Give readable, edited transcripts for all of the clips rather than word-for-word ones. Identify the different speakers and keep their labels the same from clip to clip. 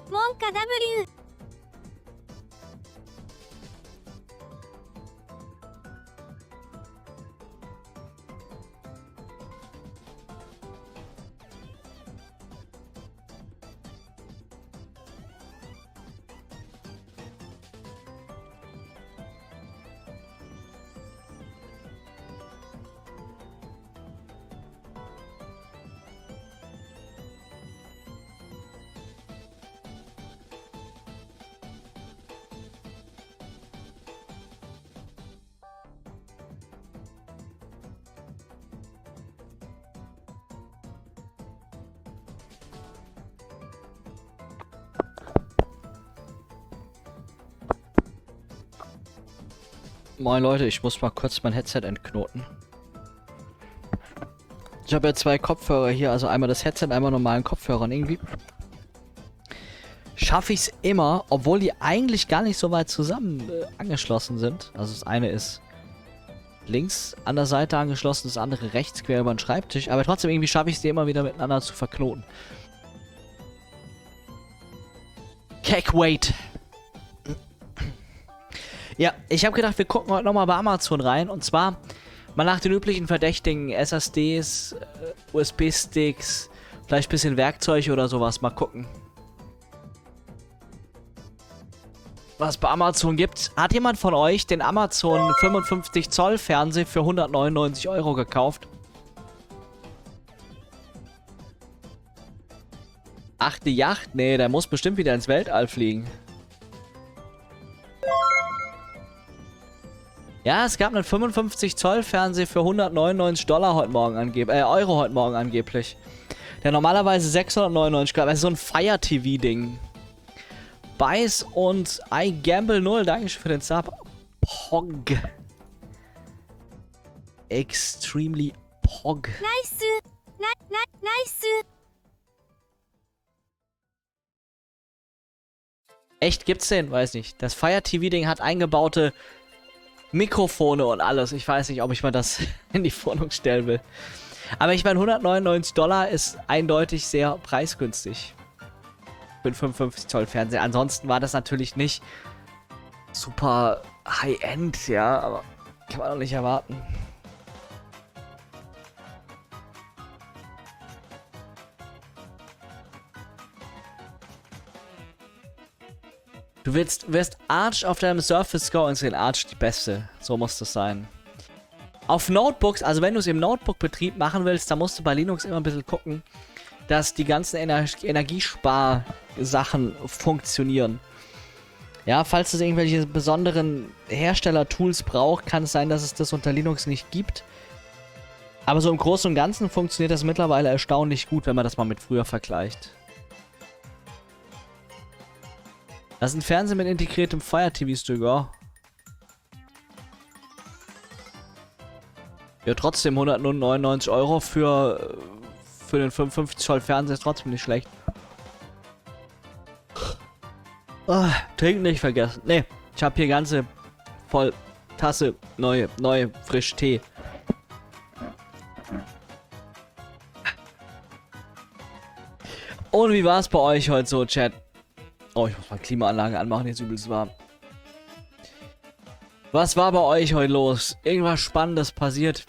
Speaker 1: Monka W.
Speaker 2: Moin Leute, ich muss mal kurz mein Headset entknoten. Ich habe ja zwei Kopfhörer hier, also einmal das Headset, einmal normalen Kopfhörern irgendwie. Schaffe ich es immer, obwohl die eigentlich gar nicht so weit zusammen angeschlossen sind. Also das eine ist links an der Seite angeschlossen, das andere rechts quer über den Schreibtisch. Aber trotzdem irgendwie schaffe ich es die immer wieder miteinander zu verknoten. Cake-Wait. Ja, ich habe gedacht, wir gucken heute nochmal bei Amazon rein. Und zwar mal nach den üblichen verdächtigen SSDs, USB-Sticks, vielleicht ein bisschen Werkzeug oder sowas. Mal gucken, was es bei Amazon gibt. Hat jemand von euch den Amazon 55 Zoll Fernseher für 199 € gekauft? Ach, die Yacht? Nee, der muss bestimmt wieder ins Weltall fliegen. Ja, es gab einen 55 Zoll Fernseher für 199 $ heute Morgen Euro heute Morgen angeblich. Der normalerweise 699 gab. Also so ein Fire TV Ding. Bice und I Gamble 0, dankeschön für den Sub. Pog. Extremely Pog.
Speaker 1: Nice. Nice.
Speaker 2: Echt, gibt's den? Weiß nicht. Das Fire TV Ding hat eingebaute Mikrofone und alles. Ich weiß nicht, ob ich mal das in die Wohnung stellen will. Aber ich meine, 199 $ ist eindeutig sehr preisgünstig. Für einen 55 Zoll Fernseher. Ansonsten war das natürlich nicht super High-End, ja, aber kann man doch nicht erwarten. Du wirst Arch auf deinem Surface Go installieren. Arch die beste. So muss das sein. Auf Notebooks, also wenn du es im Notebook-Betrieb machen willst, dann musst du bei Linux immer ein bisschen gucken, dass die ganzen Energiespar-Sachen funktionieren. Ja, falls es irgendwelche besonderen Hersteller-Tools braucht, kann es sein, dass es das unter Linux nicht gibt. Aber so im Großen und Ganzen funktioniert das mittlerweile erstaunlich gut, wenn man das mal mit früher vergleicht. Das ist ein Fernseher mit integriertem Fire TV-Stick, ja. Ja, trotzdem 199 € für den 55 Zoll Fernseher ist trotzdem nicht schlecht. Oh, trinken nicht vergessen. Ne, ich habe hier ganze voll Tasse neue frisch Tee. Und wie war es bei euch heute so, Chat? Oh, ich muss mal Klimaanlage anmachen, jetzt übelst warm. Was war bei euch heute los? Irgendwas Spannendes passiert?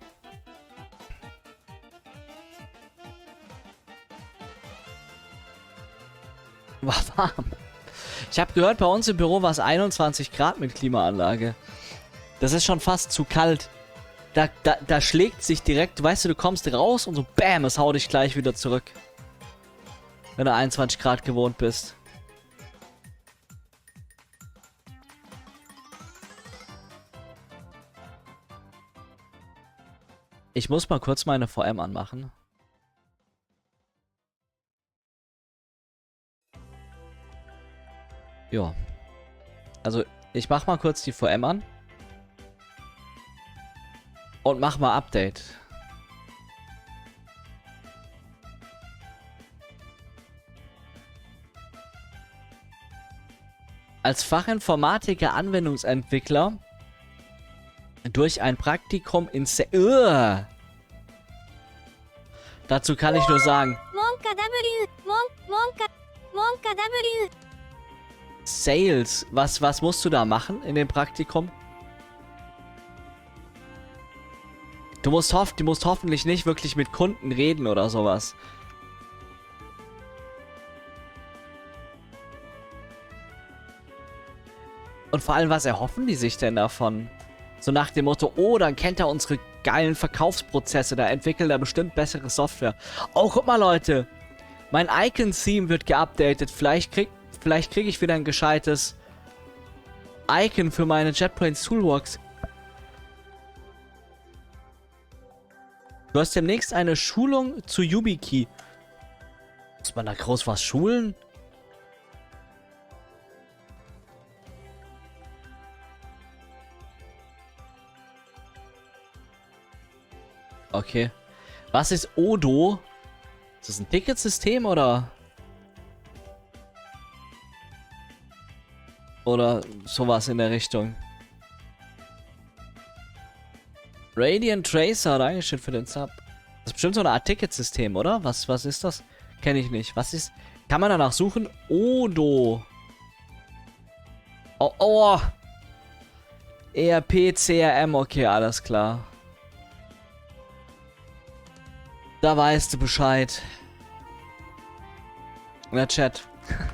Speaker 2: War warm. Ich habe gehört, bei uns im Büro war es 21 Grad mit Klimaanlage. Das ist schon fast zu kalt. Da schlägt sich direkt, weißt du kommst raus und so BAM, es haut dich gleich wieder zurück. Wenn du 21 Grad gewohnt bist. Ich muss mal kurz meine VM anmachen. Ja. Also, ich mach mal kurz die VM an. Und mach mal Update. Als Fachinformatiker Anwendungsentwickler durch ein Praktikum in Dazu kann ich nur sagen.
Speaker 1: Monka W. Monka. Monka W.
Speaker 2: Sales. Was musst du da machen in dem Praktikum? Du musst hoffentlich nicht wirklich mit Kunden reden oder sowas. Und vor allem, was erhoffen die sich denn davon? So nach dem Motto, oh, dann kennt er unsere geilen Verkaufsprozesse, da entwickelt er bestimmt bessere Software. Oh, guck mal, Leute. Mein Icon-Theme wird geupdatet. Vielleicht krieg ich wieder ein gescheites Icon für meine JetBrains Toolbox. Du hast demnächst eine Schulung zu YubiKey. Muss man da groß was schulen? Okay. Was ist Odo? Ist das ein Ticketsystem oder? Oder sowas in der Richtung. Radiant Tracer, Dankeschön für den Sub. Das ist bestimmt so eine Art Ticketsystem, oder? Was ist das? Kenne ich nicht. Was ist... Kann man danach suchen? Odo. Oh, oh. ERP, CRM, okay, alles klar. Da weißt du Bescheid. In der Chat.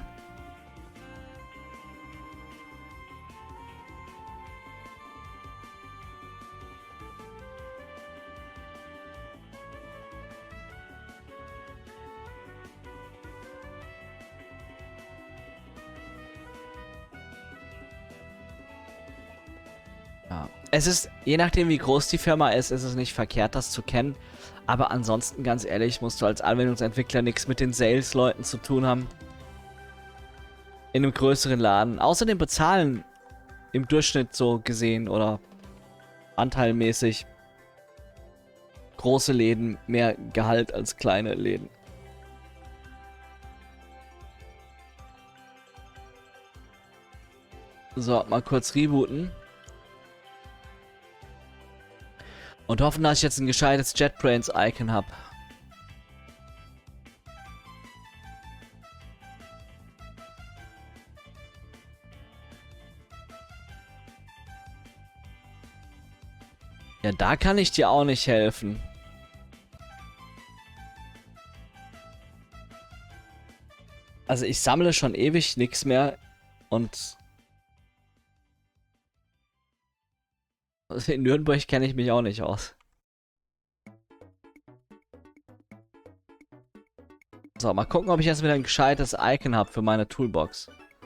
Speaker 2: Ja. Es ist, je nachdem wie groß die Firma ist, ist es nicht verkehrt, das zu kennen. Aber ansonsten, ganz ehrlich, musst du als Anwendungsentwickler nichts mit den Sales-Leuten zu tun haben. In einem größeren Laden. Außerdem bezahlen im Durchschnitt so gesehen oder anteilmäßig große Läden mehr Gehalt als kleine Läden. So, mal kurz rebooten. Und hoffen, dass ich jetzt ein gescheites JetBrains-Icon habe. Ja, da kann ich dir auch nicht helfen. Also ich sammle schon ewig nichts mehr und in Nürnberg kenne ich mich auch nicht aus. So, mal gucken, ob ich jetzt wieder ein gescheites Icon habe für meine Toolbox.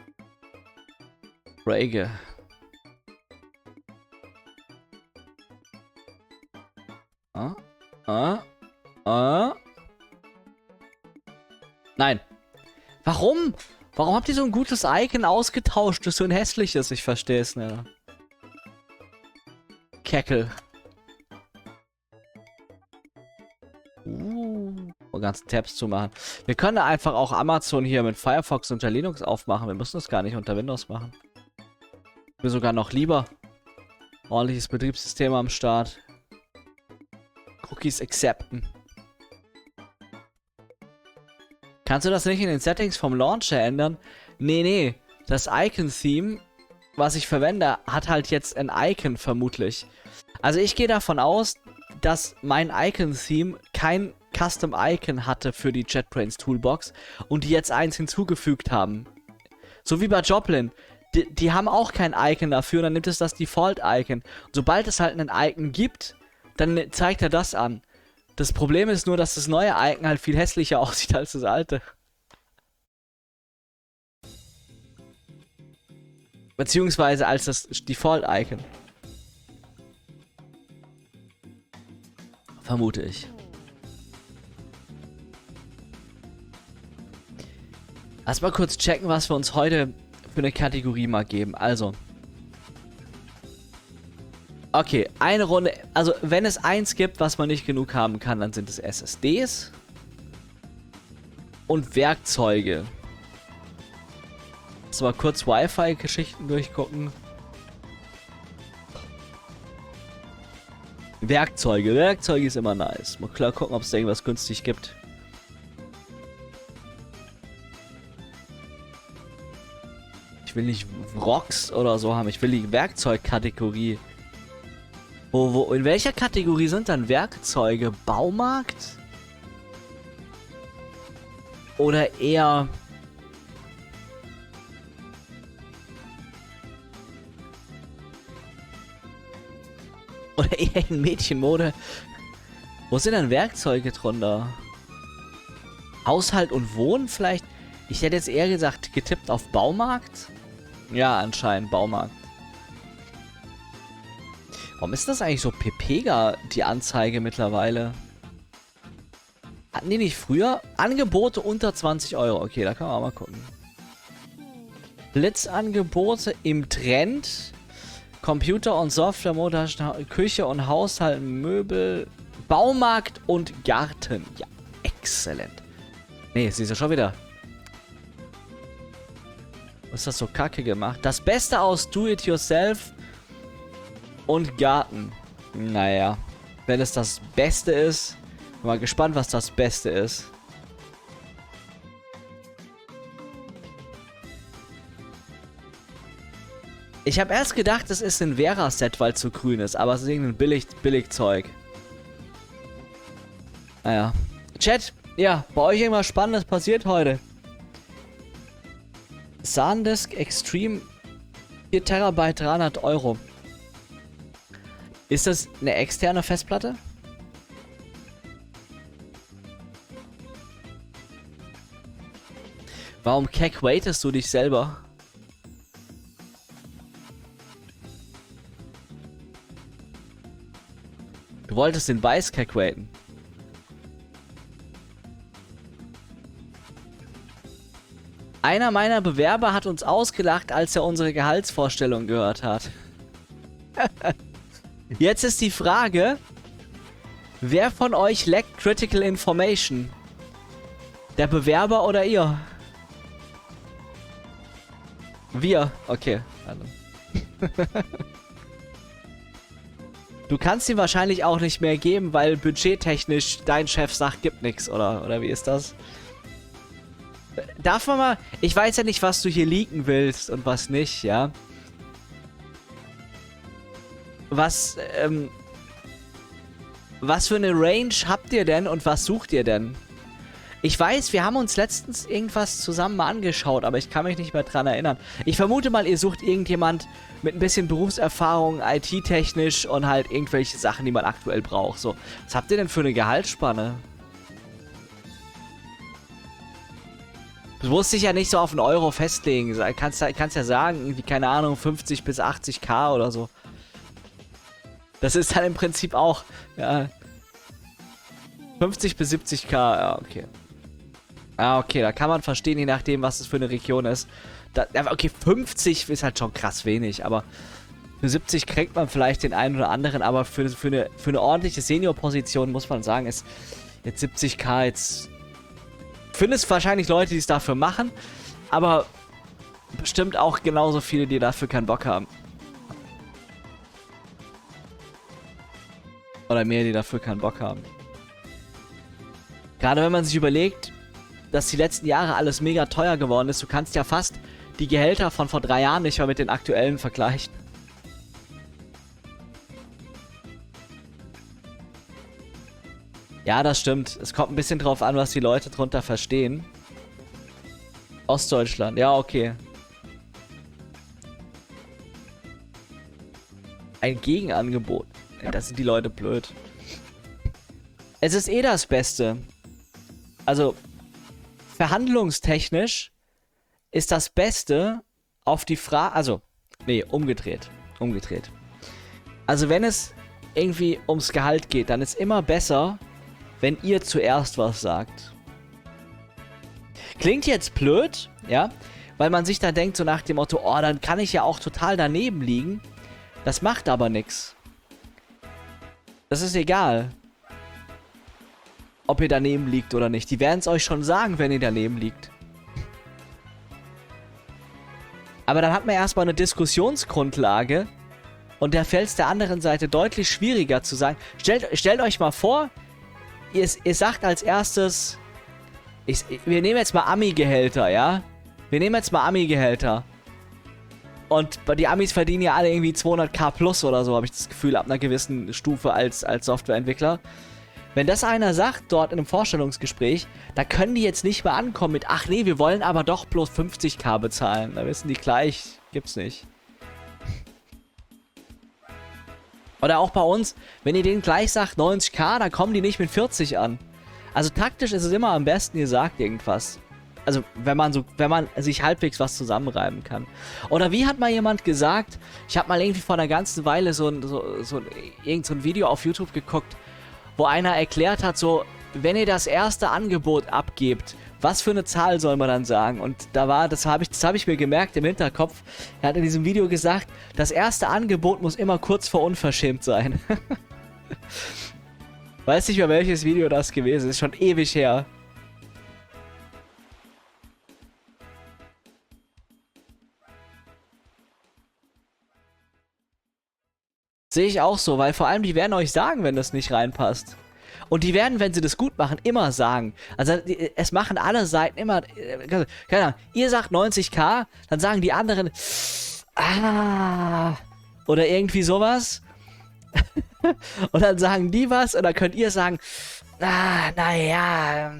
Speaker 2: Rage. Nein. Warum? Warum habt ihr so ein gutes Icon ausgetauscht? Das ist so ein hässliches, ich verstehe es nicht. Keckel. Ganzen Tabs zu machen. Wir können einfach auch Amazon hier mit Firefox unter Linux aufmachen. Wir müssen das gar nicht unter Windows machen. Mir sogar noch lieber. Ordentliches Betriebssystem am Start. Cookies accepten. Kannst du das nicht in den Settings vom Launcher ändern? Nee. Das Icon-Theme, was ich verwende, hat halt jetzt ein Icon vermutlich. Also ich gehe davon aus, dass mein Icon-Theme kein Custom Icon hatte für die JetBrains Toolbox und die jetzt eins hinzugefügt haben. So wie bei Joplin. Die haben auch kein Icon dafür, dann nimmt es das Default-Icon. Sobald es halt ein Icon gibt, dann zeigt er das an. Das Problem ist nur, dass das neue Icon halt viel hässlicher aussieht als das alte. Beziehungsweise als das Default-Icon. Vermute ich. Lass mal kurz checken, was wir uns heute für eine Kategorie mal geben. Also. Okay, eine Runde. Also, wenn es eins gibt, was man nicht genug haben kann, dann sind es SSDs. Und Werkzeuge. Lass mal kurz Wi-Fi-Geschichten durchgucken. Werkzeuge ist immer nice. Mal klar gucken, ob es da irgendwas günstig gibt. Ich will nicht Rocks oder so haben. Ich will die Werkzeugkategorie. In welcher Kategorie sind dann Werkzeuge? Baumarkt? Oder eher... Oder eher in Mädchenmode? Wo sind denn Werkzeuge drunter? Haushalt und Wohnen vielleicht? Ich hätte jetzt eher gesagt, getippt auf Baumarkt. Ja, anscheinend Baumarkt. Warum ist das eigentlich so Pepega, die Anzeige mittlerweile? Hatten die nicht früher? Angebote unter 20 Euro. Okay, da kann man auch mal gucken. Blitzangebote im Trend. Computer und Software, Montage, Küche und Haushalt, Möbel, Baumarkt und Garten. Ja, exzellent. Nee, sie ist ja schon wieder. Was ist das so kacke gemacht? Das Beste aus Do-It-Yourself und Garten. Naja, wenn es das Beste ist, bin mal gespannt, was das Beste ist. Ich habe erst gedacht, es ist ein Vera-Set, weil es so grün ist, aber es ist irgendein Billigzeug. Naja. Chat, ja, bei euch irgendwas Spannendes passiert heute? SanDisk Extreme 4 Terabyte 300 Euro. Ist das eine externe Festplatte? Warum waitest du dich selber? Du wolltest den Weiß waiten. Einer meiner Bewerber hat uns ausgelacht, als er unsere Gehaltsvorstellung gehört hat. Jetzt ist die Frage, wer von euch leckt Critical Information? Der Bewerber oder ihr? Wir. Okay. Du kannst ihm wahrscheinlich auch nicht mehr geben, weil budgettechnisch dein Chef sagt, gibt nichts, oder wie ist das? Darf man mal... Ich weiß ja nicht, was du hier leaken willst und was nicht, ja? Was für eine Range habt ihr denn und was sucht ihr denn? Ich weiß, wir haben uns letztens irgendwas zusammen mal angeschaut, aber ich kann mich nicht mehr dran erinnern. Ich vermute mal, ihr sucht irgendjemand mit ein bisschen Berufserfahrung, IT-technisch und halt irgendwelche Sachen, die man aktuell braucht. So, was habt ihr denn für eine Gehaltsspanne? Du musst dich ja nicht so auf einen Euro festlegen. Kannst ja sagen, irgendwie, keine Ahnung, 50 bis 80k oder so. Das ist dann im Prinzip auch, ja, 50 bis 70k, ja, okay. Ah, okay, da kann man verstehen, je nachdem, was es für eine Region ist. Okay, 50 ist halt schon krass wenig, aber für 70 kriegt man vielleicht den einen oder anderen, aber für eine ordentliche Senior-Position muss man sagen, ist jetzt 70k jetzt... Findest wahrscheinlich Leute, die es dafür machen, aber bestimmt auch genauso viele, die dafür keinen Bock haben. Oder mehr, die dafür keinen Bock haben. Gerade wenn man sich überlegt, dass die letzten Jahre alles mega teuer geworden ist, du kannst ja fast die Gehälter von vor 3 Jahren nicht mehr mit den aktuellen vergleichen. Ja, das stimmt. Es kommt ein bisschen drauf an, was die Leute drunter verstehen. Ostdeutschland, ja, okay. Ein Gegenangebot. Ja, da sind die Leute blöd. Es ist eh das Beste. Also, verhandlungstechnisch ist das Beste auf die Frage... Also, nee, umgedreht. Umgedreht. Also, wenn es irgendwie ums Gehalt geht, dann ist immer besser, wenn ihr zuerst was sagt. Klingt jetzt blöd, ja, weil man sich dann denkt so nach dem Motto, oh, dann kann ich ja auch total daneben liegen. Das macht aber nichts. Das ist egal, ob ihr daneben liegt oder nicht. Die werden es euch schon sagen, wenn ihr daneben liegt. Aber dann hat man erstmal eine Diskussionsgrundlage und da fällt es der anderen Seite deutlich schwieriger zu sagen. Stellt euch mal vor, ihr sagt als erstes, wir nehmen jetzt mal Ami-Gehälter, ja? Wir nehmen jetzt mal Ami-Gehälter. Und die Amis verdienen ja alle irgendwie 200k plus oder so, habe ich das Gefühl, ab einer gewissen Stufe als Softwareentwickler. Wenn das einer sagt, dort in einem Vorstellungsgespräch, da können die jetzt nicht mehr ankommen mit, ach nee, wir wollen aber doch bloß 50k bezahlen. Da wissen die gleich, gibt's nicht. Oder auch bei uns, wenn ihr denen gleich sagt 90k, dann kommen die nicht mit 40 an. Also taktisch ist es immer am besten, ihr sagt irgendwas. Also wenn man sich halbwegs was zusammenreiben kann. Oder wie hat mal jemand gesagt, ich habe mal irgendwie vor einer ganzen Weile irgend so ein Video auf YouTube geguckt, wo einer erklärt hat, so, wenn ihr das erste Angebot abgebt, was für eine Zahl soll man dann sagen? Und das habe ich mir gemerkt im Hinterkopf. Er hat in diesem Video gesagt, das erste Angebot muss immer kurz vor unverschämt sein. Weiß nicht mehr, welches Video das gewesen ist, schon ewig her. Sehe ich auch so, weil vor allem die werden euch sagen, wenn das nicht reinpasst. Und die werden, wenn sie das gut machen, immer sagen. Also es machen alle Seiten immer, keine Ahnung, ihr sagt 90k, dann sagen die anderen, oder irgendwie sowas. Und dann sagen die was und dann könnt ihr sagen, naja.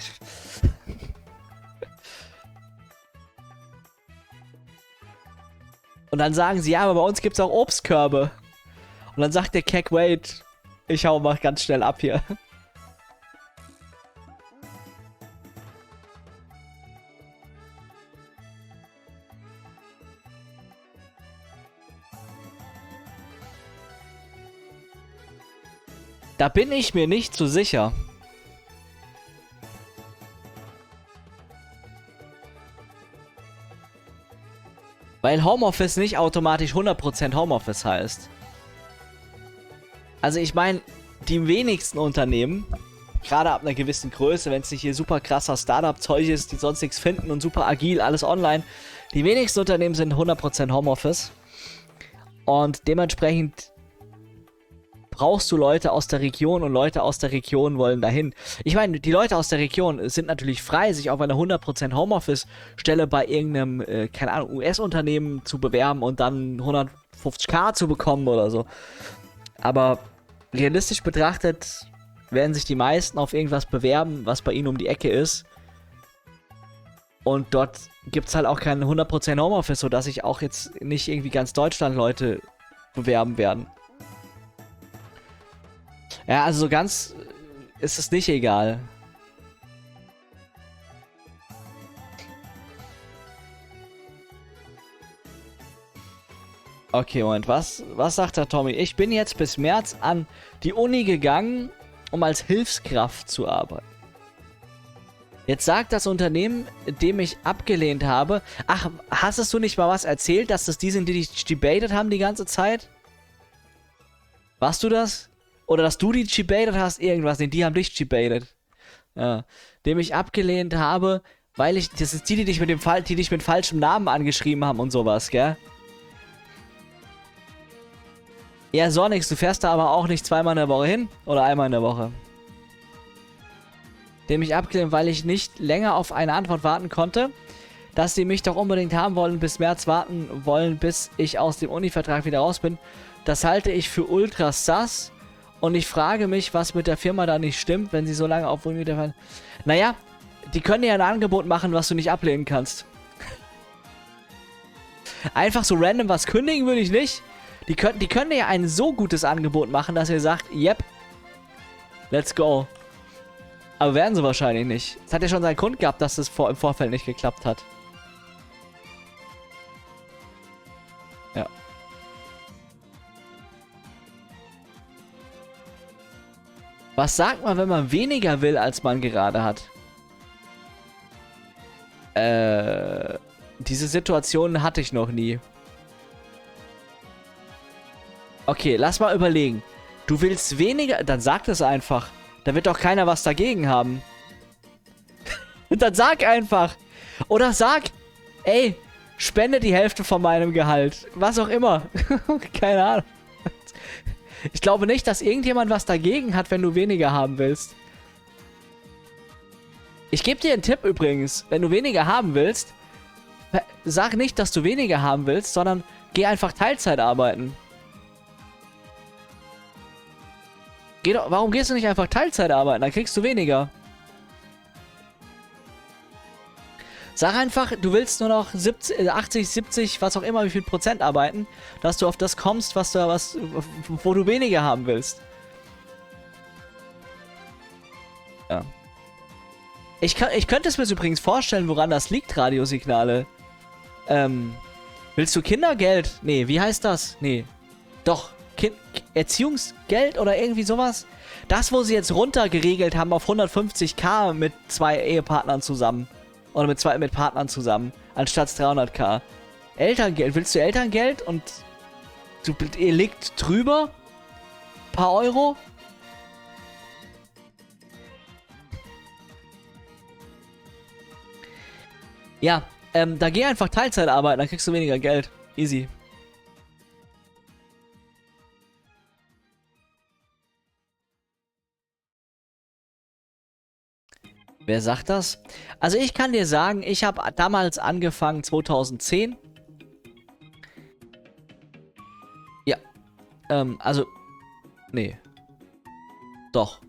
Speaker 2: Und dann sagen sie, ja, aber bei uns gibt es auch Obstkörbe. Und dann sagt der Keck, wait, ich hau mal ganz schnell ab hier. Da bin ich mir nicht so sicher. Weil Homeoffice nicht automatisch 100% Homeoffice heißt. Also ich meine, die wenigsten Unternehmen, gerade ab einer gewissen Größe, wenn es nicht hier super krasser Startup-Zeug ist, die sonst nichts finden und super agil, alles online, die wenigsten Unternehmen sind 100% Homeoffice. Und dementsprechend brauchst du Leute aus der Region und Leute aus der Region wollen dahin. Ich meine, die Leute aus der Region sind natürlich frei, sich auf eine 100% Homeoffice-Stelle bei irgendeinem, keine Ahnung, US-Unternehmen zu bewerben und dann 150k zu bekommen oder so. Aber realistisch betrachtet werden sich die meisten auf irgendwas bewerben, was bei ihnen um die Ecke ist. Und dort gibt es halt auch kein 100% Homeoffice, sodass sich auch jetzt nicht irgendwie ganz Deutschland Leute bewerben werden. Ja, also so ganz ist es nicht egal. Okay, Moment, was sagt der Tommy? Ich bin jetzt bis März an die Uni gegangen, um als Hilfskraft zu arbeiten. Jetzt sagt das Unternehmen, dem ich abgelehnt habe, ach, hast du nicht mal was erzählt, dass das die sind, die dich debated haben die ganze Zeit? Warst du das? Oder dass du die debated hast? Irgendwas, nee, die haben dich debated. Ja, dem ich abgelehnt habe, weil ich, das ist die dich mit falschem Namen angeschrieben haben und sowas, gell? Ja, Sonnix, du fährst da aber auch nicht zweimal in der Woche hin? Oder einmal in der Woche? Dem ich abgelehnt, weil ich nicht länger auf eine Antwort warten konnte, dass sie mich doch unbedingt haben wollen, bis März warten wollen, bis ich aus dem Uni-Vertrag wieder raus bin. Das halte ich für ultra sass und ich frage mich, was mit der Firma da nicht stimmt, wenn sie so lange auf Uni wieder... Naja, die können dir ja ein Angebot machen, was du nicht ablehnen kannst. Einfach so random was kündigen würde ich nicht. Die können dir ja ein so gutes Angebot machen, dass ihr sagt, yep, let's go. Aber werden sie wahrscheinlich nicht. Es hat ja schon seinen Grund gehabt, dass es im Vorfeld nicht geklappt hat. Ja. Was sagt man, wenn man weniger will, als man gerade hat? Diese Situation hatte ich noch nie. Okay, lass mal überlegen. Du willst weniger... Dann sag das einfach. Da wird doch keiner was dagegen haben. Dann sag einfach. Oder sag, ey, spende die Hälfte von meinem Gehalt. Was auch immer. Keine Ahnung. Ich glaube nicht, dass irgendjemand was dagegen hat, wenn du weniger haben willst. Ich gebe dir einen Tipp übrigens. Wenn du weniger haben willst, sag nicht, dass du weniger haben willst, sondern geh einfach Teilzeit arbeiten. Warum gehst du nicht einfach Teilzeit arbeiten? Dann kriegst du weniger. Sag einfach, du willst nur noch 70, 80, 70, was auch immer, wie viel Prozent arbeiten, dass du auf das kommst, wo du weniger haben willst. Ja. Ich könnte es mir übrigens vorstellen, woran das liegt, Radiosignale. Willst du Kindergeld? Nee, wie heißt das? Nee. Doch, Erziehungsgeld oder irgendwie sowas? Das, wo sie jetzt runtergeregelt haben auf 150k mit 2 Ehepartnern zusammen. Oder mit Partnern zusammen, anstatt 300k. Elterngeld, willst du Elterngeld und ihr liegt drüber? Paar Euro? Ja, da geh einfach Teilzeit arbeiten, dann kriegst du weniger Geld. Easy. Wer sagt das? Also ich kann dir sagen, ich habe damals angefangen, 2010. Ja. Also, nee. Doch.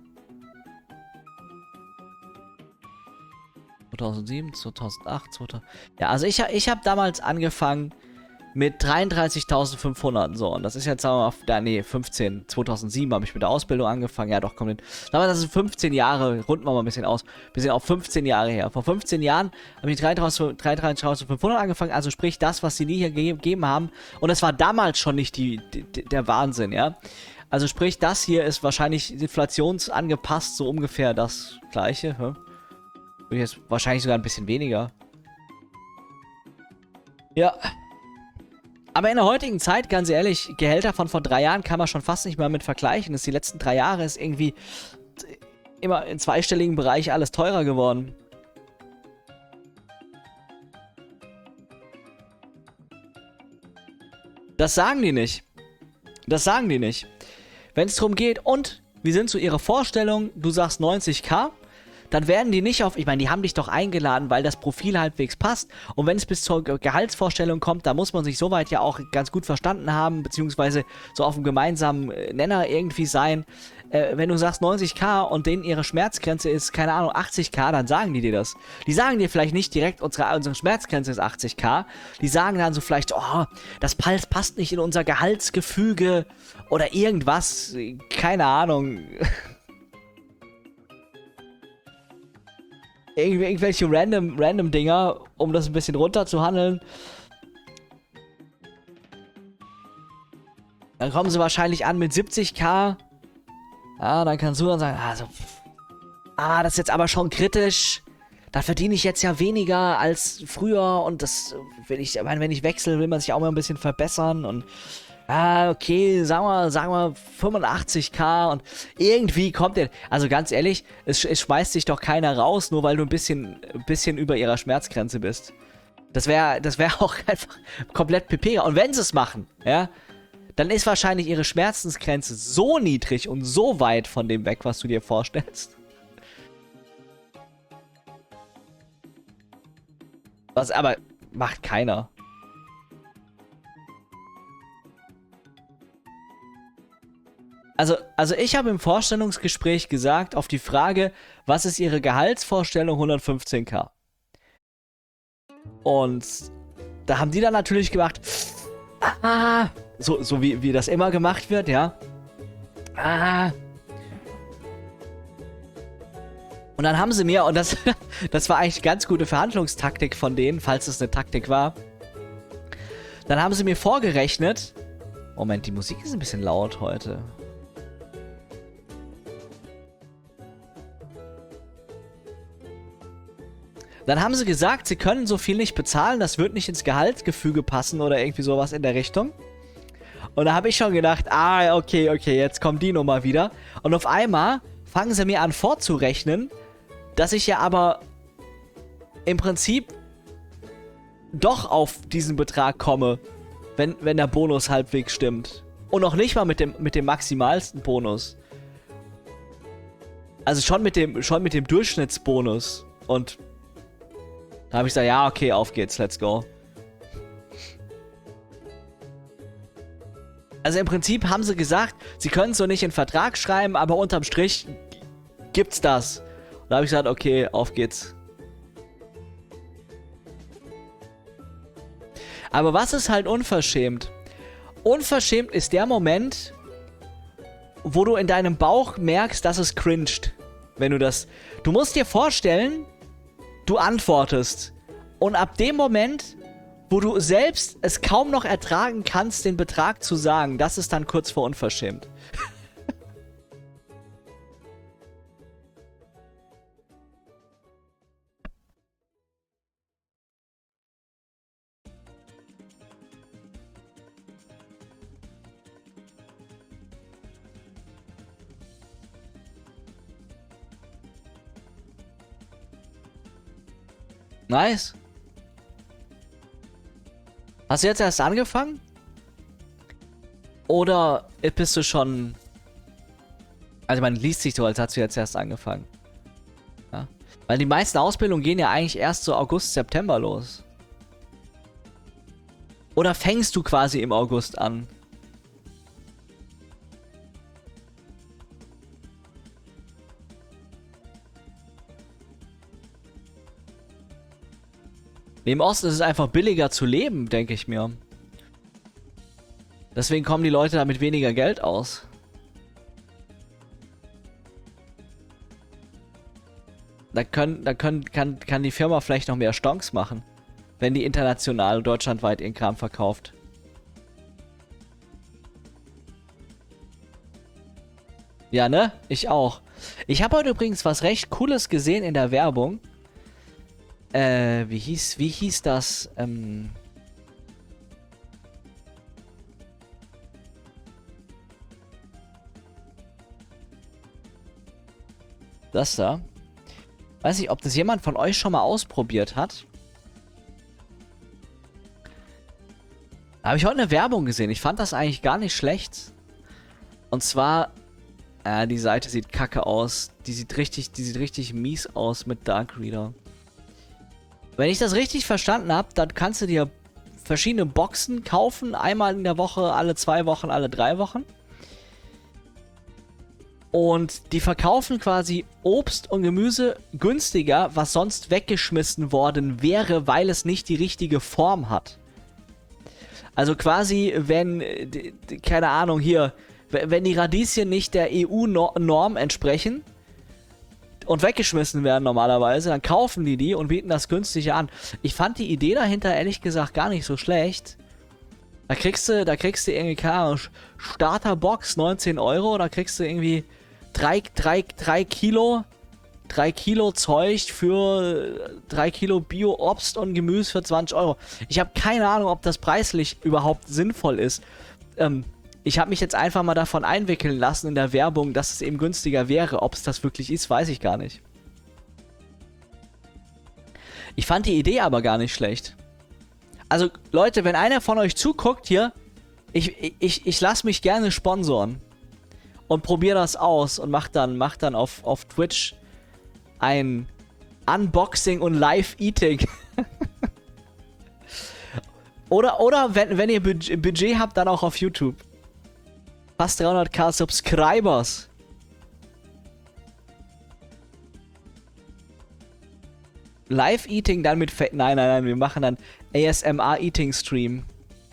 Speaker 2: 2007, 2008, 2000. Ja, also ich habe damals angefangen mit 33.500, so, und das ist jetzt, sagen wir mal, nee, 15, 2007 habe ich mit der Ausbildung angefangen, ja doch, komm, aber das sind 15 Jahre, runden wir mal ein bisschen aus, wir sind auch 15 Jahre her. Vor 15 Jahren habe ich mit 33.500 angefangen, also sprich das, was sie nie hier gegeben haben, und das war damals schon nicht der Wahnsinn, ja. Also sprich, das hier ist wahrscheinlich inflationsangepasst, so ungefähr das gleiche, hä? Jetzt wahrscheinlich sogar ein bisschen weniger. Ja. Aber in der heutigen Zeit, ganz ehrlich, Gehälter von vor 3 Jahren kann man schon fast nicht mehr mit vergleichen. Die letzten 3 Jahre ist irgendwie immer im zweistelligen Bereich alles teurer geworden. Das sagen die nicht. Das sagen die nicht. Wenn es darum geht, und wie sind so ihre Vorstellungen, du sagst 90k, dann werden die nicht auf, ich meine, die haben dich doch eingeladen, weil das Profil halbwegs passt, und wenn es bis zur Gehaltsvorstellung kommt, da muss man sich soweit ja auch ganz gut verstanden haben, beziehungsweise so auf einem gemeinsamen Nenner irgendwie sein. Wenn du sagst 90k und denen ihre Schmerzgrenze ist, keine Ahnung, 80k, dann sagen die dir das. Die sagen dir vielleicht nicht direkt, unsere Schmerzgrenze ist 80k, die sagen dann so vielleicht, oh, das passt nicht in unser Gehaltsgefüge oder irgendwas, keine Ahnung. Irgendwelche random Dinger, um das ein bisschen runterzuhandeln. Dann kommen sie wahrscheinlich an mit 70k. Ja, dann kannst du dann sagen, also, das ist jetzt aber schon kritisch. Da verdiene ich jetzt ja weniger als früher, und das will ich, wenn ich wechsle, will man sich auch mal ein bisschen verbessern, und okay, sagen wir 85k, und irgendwie kommt der, also ganz ehrlich, es schmeißt sich doch keiner raus, nur weil du ein bisschen über ihrer Schmerzgrenze bist. Das wäre auch einfach komplett pepega. Und wenn sie es machen, ja, dann ist wahrscheinlich ihre Schmerzensgrenze so niedrig und so weit von dem weg, was du dir vorstellst. Was aber macht keiner. Also ich habe im Vorstellungsgespräch gesagt, auf die Frage, was ist Ihre Gehaltsvorstellung, 115k. Und da haben die dann natürlich gemacht, so wie das immer gemacht wird, ja. Und dann haben sie mir, und das war eigentlich eine ganz gute Verhandlungstaktik von denen, falls es eine Taktik war. Dann haben sie mir vorgerechnet, Moment, die Musik ist ein bisschen laut heute. Dann haben sie gesagt, sie können so viel nicht bezahlen, das wird nicht ins Gehaltsgefüge passen oder irgendwie sowas in der Richtung. Und da habe ich schon gedacht, okay, jetzt kommt die Nummer wieder. Und auf einmal fangen sie mir an vorzurechnen, dass ich ja aber im Prinzip doch auf diesen Betrag komme, wenn der Bonus halbwegs stimmt. Und noch nicht mal mit dem maximalsten Bonus. Also schon mit dem Durchschnittsbonus. Und da habe ich gesagt, ja, okay, auf geht's, let's go. Also im Prinzip haben sie gesagt, sie können es so nicht in den Vertrag schreiben, aber unterm Strich gibt's das. Und da habe ich gesagt, okay, auf geht's. Aber was ist halt unverschämt? Unverschämt ist der Moment, wo du in deinem Bauch merkst, dass es cringed. Wenn du das... Du musst dir vorstellen, du antwortest. Und ab dem Moment, wo du selbst es kaum noch ertragen kannst, den Betrag zu sagen, das ist dann kurz vor unverschämt. Nice. Hast du jetzt erst angefangen? Oder bist du schon... Also man liest sich so, als hast du jetzt erst angefangen. Ja? Weil die meisten Ausbildungen gehen ja eigentlich erst so August, September los. Oder fängst du quasi im August an? Im Osten ist es einfach billiger zu leben, denke ich mir. Deswegen kommen die Leute da mit weniger Geld aus. Kann die Firma vielleicht noch mehr Stonks machen, wenn die international deutschlandweit ihren Kram verkauft. Ja, ne? Ich auch. Ich habe heute übrigens was recht Cooles gesehen in der Werbung. Wie hieß das? Das da. Weiß nicht, ob das jemand von euch schon mal ausprobiert hat. Da habe ich heute eine Werbung gesehen. Ich fand das eigentlich gar nicht schlecht. Und zwar, die Seite sieht kacke aus. Die sieht richtig mies aus mit Dark Reader. Wenn ich das richtig verstanden habe, dann kannst du dir verschiedene Boxen kaufen. Einmal in der Woche, alle 2 Wochen, alle 3 Wochen. Und die verkaufen quasi Obst und Gemüse günstiger, was sonst weggeschmissen worden wäre, weil es nicht die richtige Form hat. Also quasi, wenn, keine Ahnung, hier, wenn die Radieschen nicht der EU-Norm entsprechen und weggeschmissen werden normalerweise, dann kaufen die und bieten das günstiger an. Ich fand die Idee dahinter ehrlich gesagt gar nicht so schlecht. Da kriegst du irgendwie, keine Ahnung, Starterbox 19 Euro, da kriegst du irgendwie 3 Kilo Zeug für 3 Kilo Bio-Obst und Gemüse für 20 Euro. Ich habe keine Ahnung, ob das preislich überhaupt sinnvoll ist. Ich habe mich jetzt einfach mal davon einwickeln lassen in der Werbung, dass es eben günstiger wäre. Ob es das wirklich ist, weiß ich gar nicht. Ich fand die Idee aber gar nicht schlecht. Also, Leute, wenn einer von euch zuguckt hier, ich lasse mich gerne sponsoren. Und probiere das aus und mach dann auf Twitch ein Unboxing und Live-Eating. oder wenn ihr Budget habt, dann auch auf YouTube. Fast 300.000 Subscribers. Live-Eating dann mit... Nein, wir machen dann ASMR-Eating-Stream.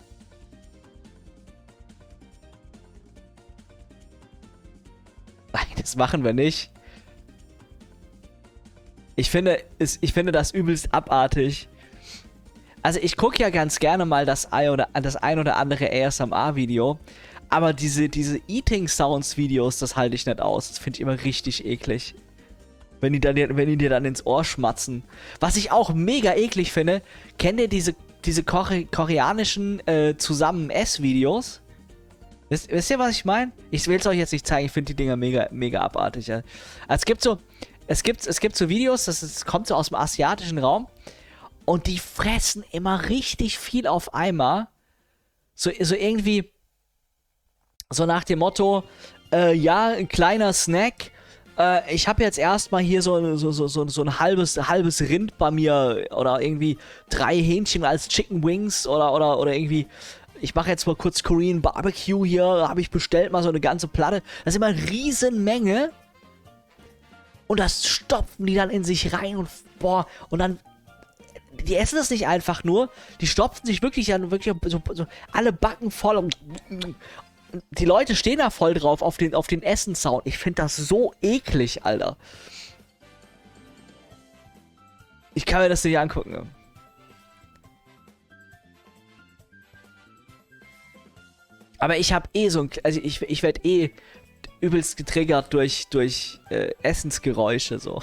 Speaker 2: Nein, das machen wir nicht. Ich finde das übelst abartig. Also ich gucke ja ganz gerne mal das ein oder andere ASMR-Video. Aber diese Eating-Sounds-Videos, das halte ich nicht aus. Das finde ich immer richtig eklig. Wenn die dir dann ins Ohr schmatzen. Was ich auch mega eklig finde, kennt ihr diese koreanischen Zusammen-Ess-Videos? Wisst ihr, was ich meine? Ich will es euch jetzt nicht zeigen, ich finde die Dinger mega abartig. Ja. Also es gibt so Videos, das kommt so aus dem asiatischen Raum und die fressen immer richtig viel auf einmal. So irgendwie, so nach dem Motto, ja, ein kleiner Snack. Ich habe jetzt erstmal hier so ein halbes Rind bei mir oder irgendwie 3 Hähnchen als Chicken Wings oder irgendwie ich mache jetzt mal kurz Korean Barbecue hier, habe ich bestellt, mal so eine ganze Platte. Das ist immer eine Riesenmenge. Und das stopfen die dann in sich rein und boah, und dann, die essen das nicht einfach nur, die stopfen sich wirklich dann wirklich so alle Backen voll und die Leute stehen da voll drauf auf den Essenssound. Ich finde das so eklig, Alter. Ich kann mir das nicht angucken. Ne? Aber ich habe eh so ein, also ich werde eh übelst getriggert durch Essensgeräusche so.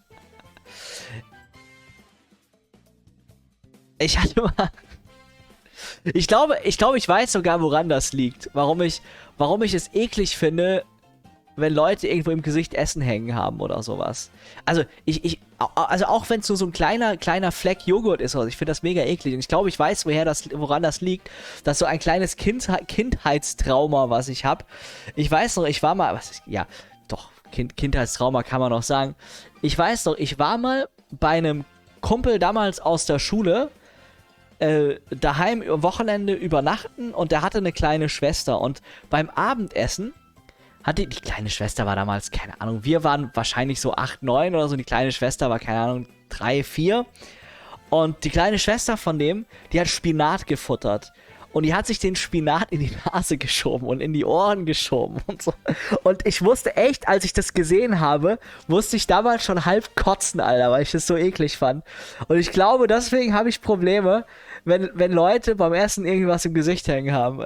Speaker 2: Ich hatte mal, ich glaube, ich weiß sogar, woran das liegt. Warum ich es eklig finde, wenn Leute irgendwo im Gesicht Essen hängen haben oder sowas. Also, also auch wenn es nur so ein kleiner Fleck Joghurt ist, also ich finde das mega eklig. Und ich glaube, ich weiß, woran das liegt. Das ist so ein kleines Kindheitstrauma, was ich habe. Ich weiß noch, ich war mal, ja, doch, Kindheitstrauma kann man noch sagen. Ich weiß noch, ich war mal bei einem Kumpel damals aus der Schule, daheim am Wochenende übernachten und der hatte eine kleine Schwester. Und beim Abendessen hatte die kleine Schwester war damals, keine Ahnung, wir waren wahrscheinlich so 8, 9 oder so, die kleine Schwester war, keine Ahnung, 3, 4. Und die kleine Schwester von dem, die hat Spinat gefuttert. Und die hat sich den Spinat in die Nase geschoben und in die Ohren geschoben und so. Und ich wusste echt, als ich das gesehen habe, musste ich damals schon halb kotzen, Alter, weil ich das so eklig fand. Und ich glaube, deswegen habe ich Probleme, wenn Leute beim Essen irgendwas im Gesicht hängen haben.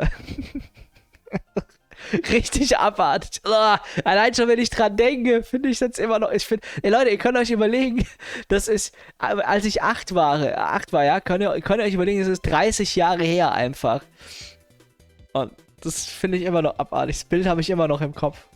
Speaker 2: Richtig abartig. Oh, allein schon, wenn ich dran denke, finde ich das immer noch. Ich finde, ey Leute, ihr könnt euch überlegen, das ist, als ich 8 war, ja, könnt ihr euch überlegen, das ist 30 Jahre her einfach. Und das finde ich immer noch abartig. Das Bild habe ich immer noch im Kopf.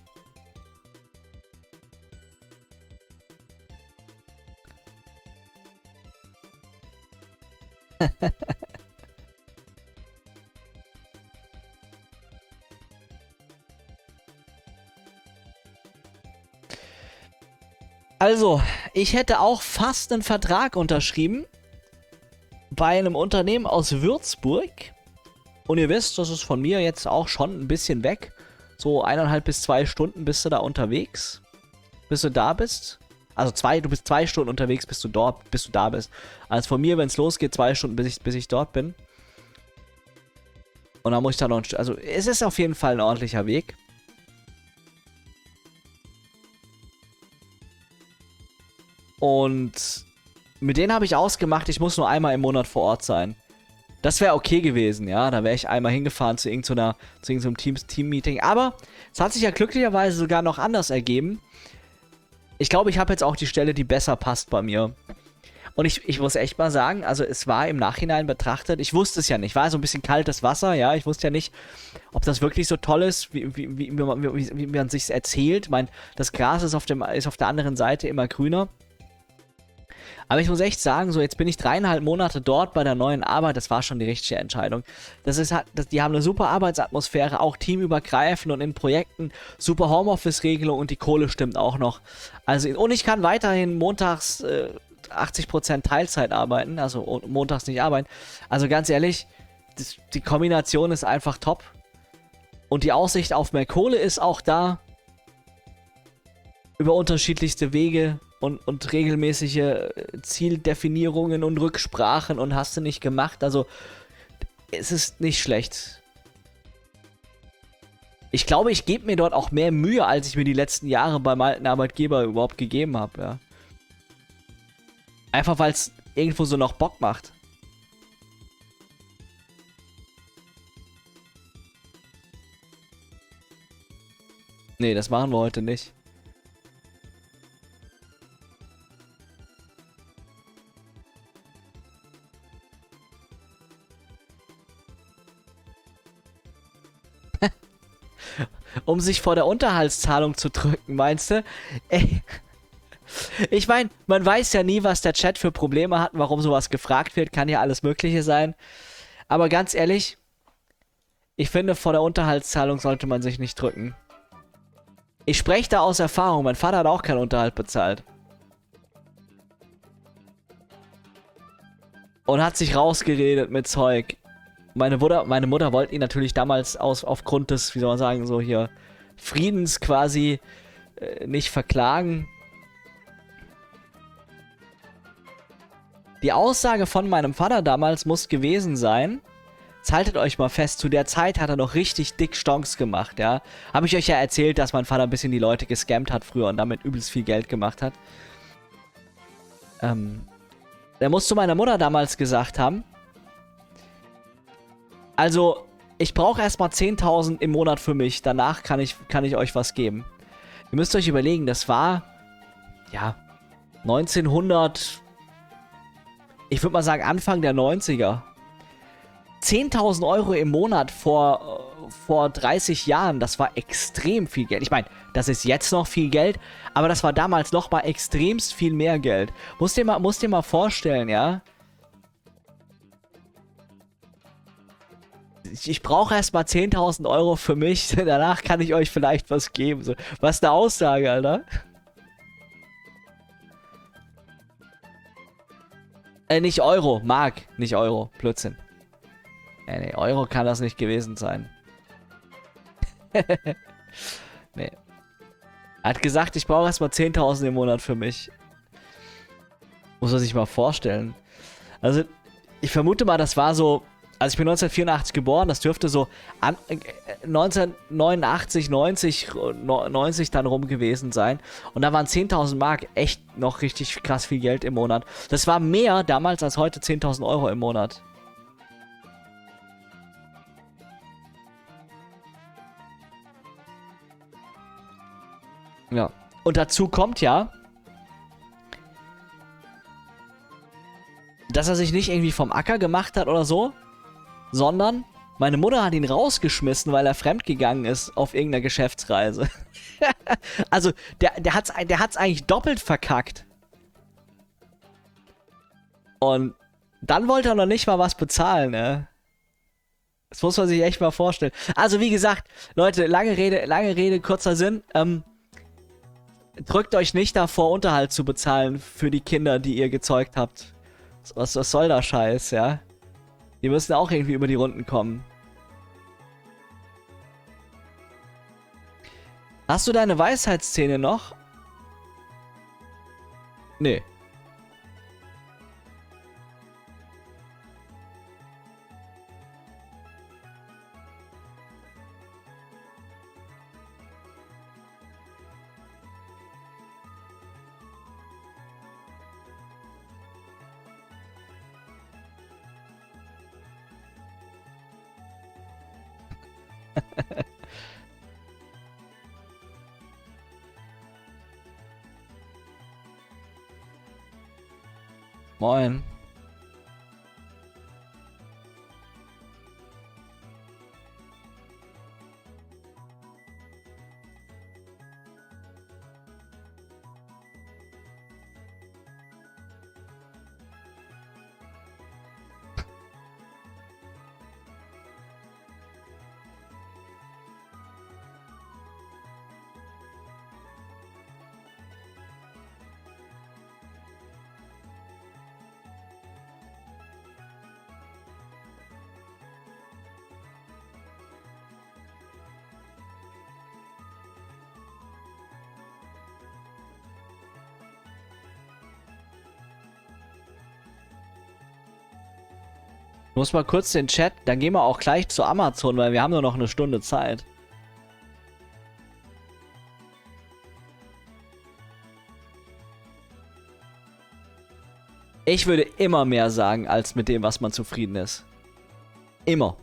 Speaker 2: Also, ich hätte auch fast einen Vertrag unterschrieben bei einem Unternehmen aus Würzburg. Und ihr wisst, das ist von mir jetzt auch schon ein bisschen weg. So 1,5 bis 2 Stunden bist du da unterwegs, bis du da bist. Also du bist 2 Stunden unterwegs, bis du da bist. Also von mir, wenn es losgeht, 2 Stunden, bis ich dort bin. Und dann muss ich da noch also es ist auf jeden Fall ein ordentlicher Weg. Und mit denen habe ich ausgemacht, ich muss nur einmal im Monat vor Ort sein. Das wäre okay gewesen, ja. Da wäre ich einmal hingefahren zu irgendeinem Team-Meeting. Aber es hat sich ja glücklicherweise sogar noch anders ergeben. Ich glaube, ich habe jetzt auch die Stelle, die besser passt bei mir. Und ich muss echt mal sagen, also es war im Nachhinein betrachtet, ich wusste es ja nicht, war so ein bisschen kaltes Wasser, ja. Ich wusste ja nicht, ob das wirklich so toll ist, wie man sich's erzählt. Ich meine, das Gras ist auf der anderen Seite immer grüner. Aber ich muss echt sagen, so jetzt bin ich 3,5 Monate dort bei der neuen Arbeit, das war schon die richtige Entscheidung. Die haben eine super Arbeitsatmosphäre, auch teamübergreifend und in Projekten, super Homeoffice-Regelung und die Kohle stimmt auch noch. Also, und ich kann weiterhin montags 80% Teilzeit arbeiten, also montags nicht arbeiten. Also ganz ehrlich, die Kombination ist einfach top. Und die Aussicht auf mehr Kohle ist auch da. Über unterschiedlichste Wege. Und regelmäßige Zieldefinierungen und Rücksprachen und hast du nicht gemacht. Also, es ist nicht schlecht. Ich glaube, ich gebe mir dort auch mehr Mühe, als ich mir die letzten Jahre beim alten Arbeitgeber überhaupt gegeben habe, ja. Einfach, weil es irgendwo so noch Bock macht. Nee, das machen wir heute nicht. Um sich vor der Unterhaltszahlung zu drücken, meinst du? Ey. Ich meine, man weiß ja nie, was der Chat für Probleme hat, warum sowas gefragt wird. Kann ja alles Mögliche sein. Aber ganz ehrlich, ich finde, vor der Unterhaltszahlung sollte man sich nicht drücken. Ich spreche da aus Erfahrung. Mein Vater hat auch keinen Unterhalt bezahlt. Und hat sich rausgeredet mit Zeug. Meine Mutter wollte ihn natürlich damals aufgrund des, wie soll man sagen, so hier Friedens quasi nicht verklagen. Die Aussage von meinem Vater damals muss gewesen sein, jetzt haltet euch mal fest, zu der Zeit hat er noch richtig dick Stonks gemacht, ja. Habe ich euch ja erzählt, dass mein Vater ein bisschen die Leute gescammt hat früher und damit übelst viel Geld gemacht hat. Der muss zu meiner Mutter damals gesagt haben, also, ich brauche erstmal 10.000 im Monat für mich, danach kann ich euch was geben. Ihr müsst euch überlegen, das war, ja, 1900, ich würde mal sagen Anfang der 90er. 10.000 Euro im Monat vor 30 Jahren, das war extrem viel Geld. Ich meine, das ist jetzt noch viel Geld, aber das war damals noch mal extremst viel mehr Geld. Musst dir mal vorstellen, ja. Ich brauche erstmal 10.000 Euro für mich, danach kann ich euch vielleicht was geben. So, was eine Aussage, Alter. Nicht Euro, Mark, nicht Euro, Blödsinn. Nee, Euro kann das nicht gewesen sein. Nee. Er hat gesagt, ich brauche erstmal 10.000 im Monat für mich. Muss man sich mal vorstellen. Also, ich vermute mal, das war so. Also, ich bin 1984 geboren, das dürfte so 1989, 90 dann rum gewesen sein. Und da waren 10.000 Mark echt noch richtig krass viel Geld im Monat. Das war mehr damals als heute 10.000 Euro im Monat. Ja. Und dazu kommt ja, dass er sich nicht irgendwie vom Acker gemacht hat oder so, sondern meine Mutter hat ihn rausgeschmissen, weil er fremdgegangen ist auf irgendeiner Geschäftsreise. Also, der hat's eigentlich doppelt verkackt. Und dann wollte er noch nicht mal was bezahlen, ne? Das muss man sich echt mal vorstellen. Also, wie gesagt, Leute, lange Rede, kurzer Sinn. Drückt euch nicht davor, Unterhalt zu bezahlen für die Kinder, die ihr gezeugt habt. Was soll der Scheiß, ja? Die müssen auch irgendwie über die Runden kommen. Hast du deine Weisheitszähne noch? Nee. Moin. Ich muss mal kurz den Chat, dann gehen wir auch gleich zu Amazon, weil wir haben nur noch eine Stunde Zeit. Ich würde immer mehr sagen, als mit dem, was man zufrieden ist. Immer.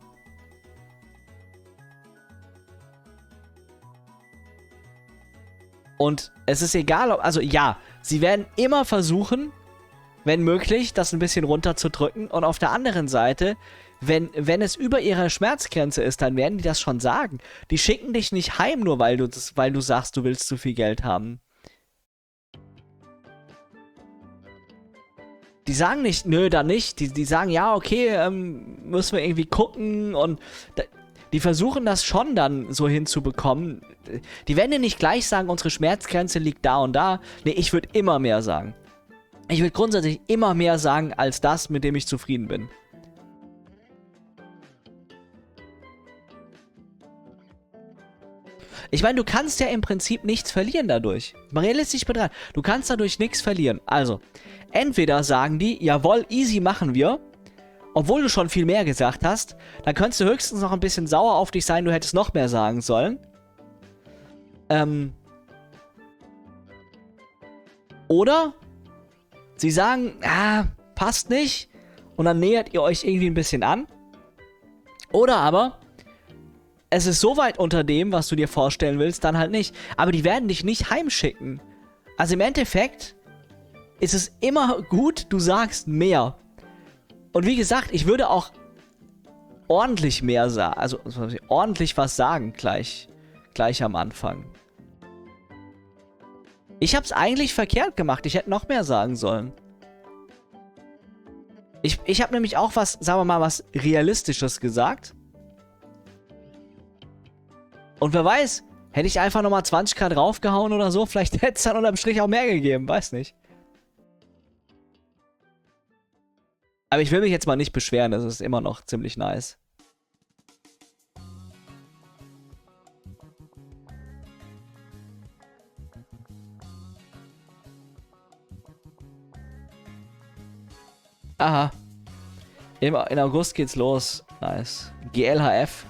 Speaker 2: Und es ist egal, ob, also ja, sie werden immer versuchen, wenn möglich, das ein bisschen runterzudrücken. Und auf der anderen Seite, wenn es über ihrer Schmerzgrenze ist, dann werden die das schon sagen. Die schicken dich nicht heim, nur weil du sagst, du willst zu viel Geld haben. Die sagen nicht, nö, da nicht. Die sagen, ja, okay, müssen wir irgendwie gucken. Und die versuchen das schon dann so hinzubekommen. Die werden dir nicht gleich sagen, unsere Schmerzgrenze liegt da und da. Nee, ich würde immer mehr sagen. Ich würde grundsätzlich immer mehr sagen, als das, mit dem ich zufrieden bin. Ich meine, du kannst ja im Prinzip nichts verlieren dadurch. Mal realistisch betrachtet. Du kannst dadurch nichts verlieren. Also, entweder sagen die, jawohl, easy machen wir, obwohl du schon viel mehr gesagt hast, dann könntest du höchstens noch ein bisschen sauer auf dich sein, du hättest noch mehr sagen sollen. Oder sie sagen, passt nicht, und dann nähert ihr euch irgendwie ein bisschen an. Oder aber, es ist so weit unter dem, was du dir vorstellen willst, dann halt nicht. Aber die werden dich nicht heimschicken. Also im Endeffekt ist es immer gut, du sagst mehr. Und wie gesagt, ich würde auch ordentlich mehr sagen, also ordentlich was sagen gleich am Anfang. Ich hab's eigentlich verkehrt gemacht, ich hätte noch mehr sagen sollen. Ich habe nämlich auch was, sagen wir mal, was Realistisches gesagt. Und wer weiß, hätte ich einfach nochmal 20k draufgehauen oder so, vielleicht hätte es dann unterm Strich auch mehr gegeben, weiß nicht. Aber ich will mich jetzt mal nicht beschweren, das ist immer noch ziemlich nice. Aha. In August geht's los. Nice. GLHF.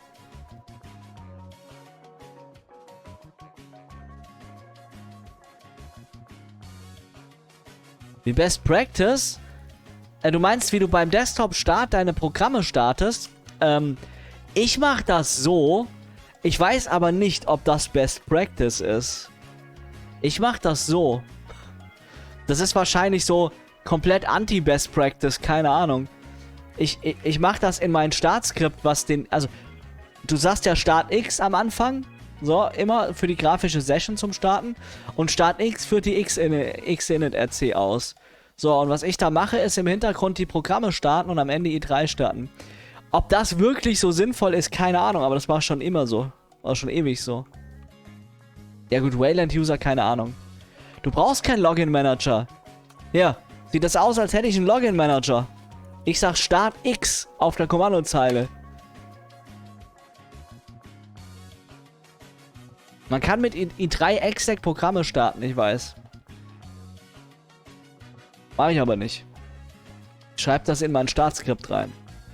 Speaker 2: Wie Best Practice? Du meinst, wie du beim Desktop-Start deine Programme startest? Ich mach das so. Ich weiß aber nicht, ob das Best Practice ist. Ich mach das so. Das ist wahrscheinlich so komplett anti-Best Practice, keine Ahnung. Ich mach das in mein Startskript, was den... Also, du sagst ja Start X am Anfang. So, immer für die grafische Session zum Starten. Und Start X führt die Xinit-RC aus. So, und was ich da mache, ist im Hintergrund die Programme starten und am Ende i3 starten. Ob das wirklich so sinnvoll ist, keine Ahnung, aber das war schon immer so. War schon ewig so. Ja gut, Wayland-User, keine Ahnung. Du brauchst keinen Login-Manager. Ja, sieht das aus, als hätte ich einen Login-Manager. Ich sag Start X auf der Kommandozeile. Man kann mit i3 exec Programme starten, ich weiß. Mach ich aber nicht. Schreib das in mein Startskript rein.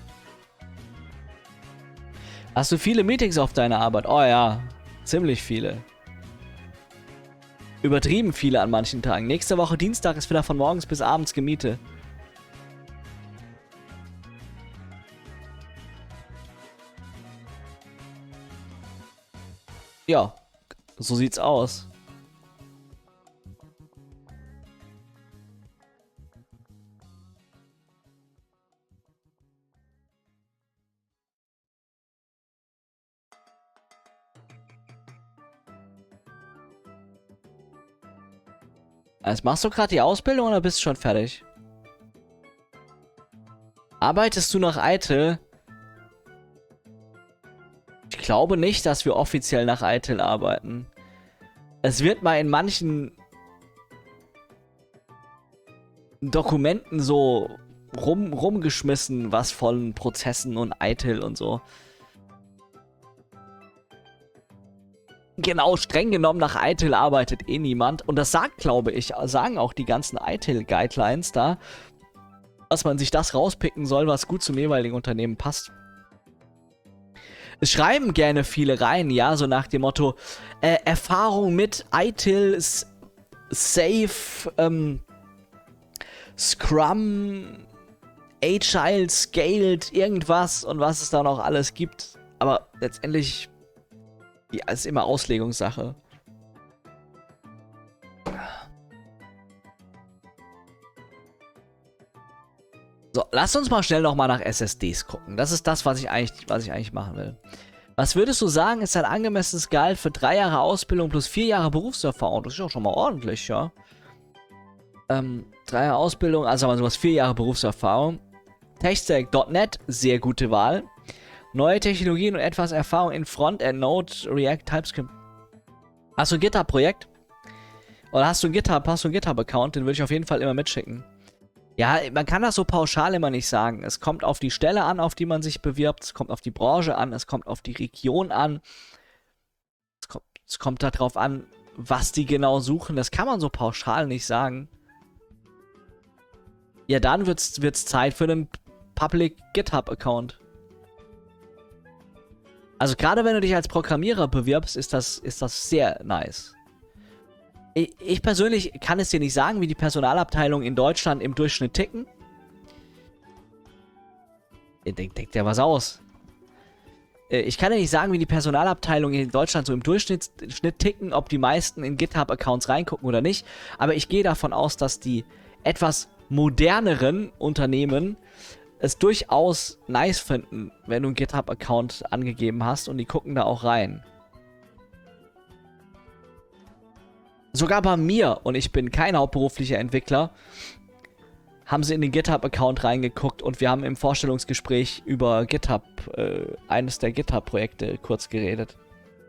Speaker 2: Hast du viele Meetings auf deiner Arbeit? Oh ja, ziemlich viele. Übertrieben viele an manchen Tagen. Nächste Woche Dienstag ist wieder von morgens bis abends Gemiete. Ja, so sieht's aus. Also machst du gerade die Ausbildung oder bist du schon fertig? Arbeitest du nach ITIL? Ich glaube nicht, dass wir offiziell nach ITIL arbeiten. Es wird mal in manchen Dokumenten so rumgeschmissen, was von Prozessen und ITIL und so. Genau, streng genommen nach ITIL arbeitet eh niemand. Und das sagt, glaube ich, sagen auch die ganzen ITIL-Guidelines da, dass man sich das rauspicken soll, was gut zum jeweiligen Unternehmen passt. Es schreiben gerne viele rein, ja, so nach dem Motto, Erfahrung mit ITIL, Safe, Scrum, Agile, Scaled, irgendwas und was es da noch alles gibt. Aber letztendlich... Ja, ist immer Auslegungssache. So, lass uns mal schnell nochmal nach SSDs gucken. Das ist das, was ich eigentlich machen will. Was würdest du sagen, ist ein angemessenes Gehalt für 3 Jahre Ausbildung plus 4 Jahre Berufserfahrung? Das ist auch schon mal ordentlich, ja. 3 Jahre Ausbildung, also mal sowas 4 Jahre Berufserfahrung. TechStack.net, sehr gute Wahl. Neue Technologien und etwas Erfahrung in Frontend, Node, React, TypeScript. Hast du ein GitHub-Projekt? Oder hast du einen GitHub-Account? Den würde ich auf jeden Fall immer mitschicken. Ja, man kann das so pauschal immer nicht sagen. Es kommt auf die Stelle an, auf die man sich bewirbt. Es kommt auf die Branche an. Es kommt auf die Region an. Es Es kommt darauf an, was die genau suchen. Das kann man so pauschal nicht sagen. Ja, dann wird's Zeit für einen Public GitHub-Account. Also gerade wenn du dich als Programmierer bewirbst, ist das sehr nice. Ich persönlich kann es dir nicht sagen, wie die Personalabteilungen in Deutschland im Durchschnitt ticken. Denkt dir was aus. Ich kann dir nicht sagen, wie die Personalabteilungen in Deutschland so im Durchschnitt ticken, ob die meisten in GitHub-Accounts reingucken oder nicht. Aber ich gehe davon aus, dass die etwas moderneren Unternehmen es durchaus nice finden, wenn du einen GitHub-Account angegeben hast und die gucken da auch rein. Sogar bei mir, und ich bin kein hauptberuflicher Entwickler, haben sie in den GitHub-Account reingeguckt und wir haben im Vorstellungsgespräch über GitHub, eines der GitHub-Projekte kurz geredet.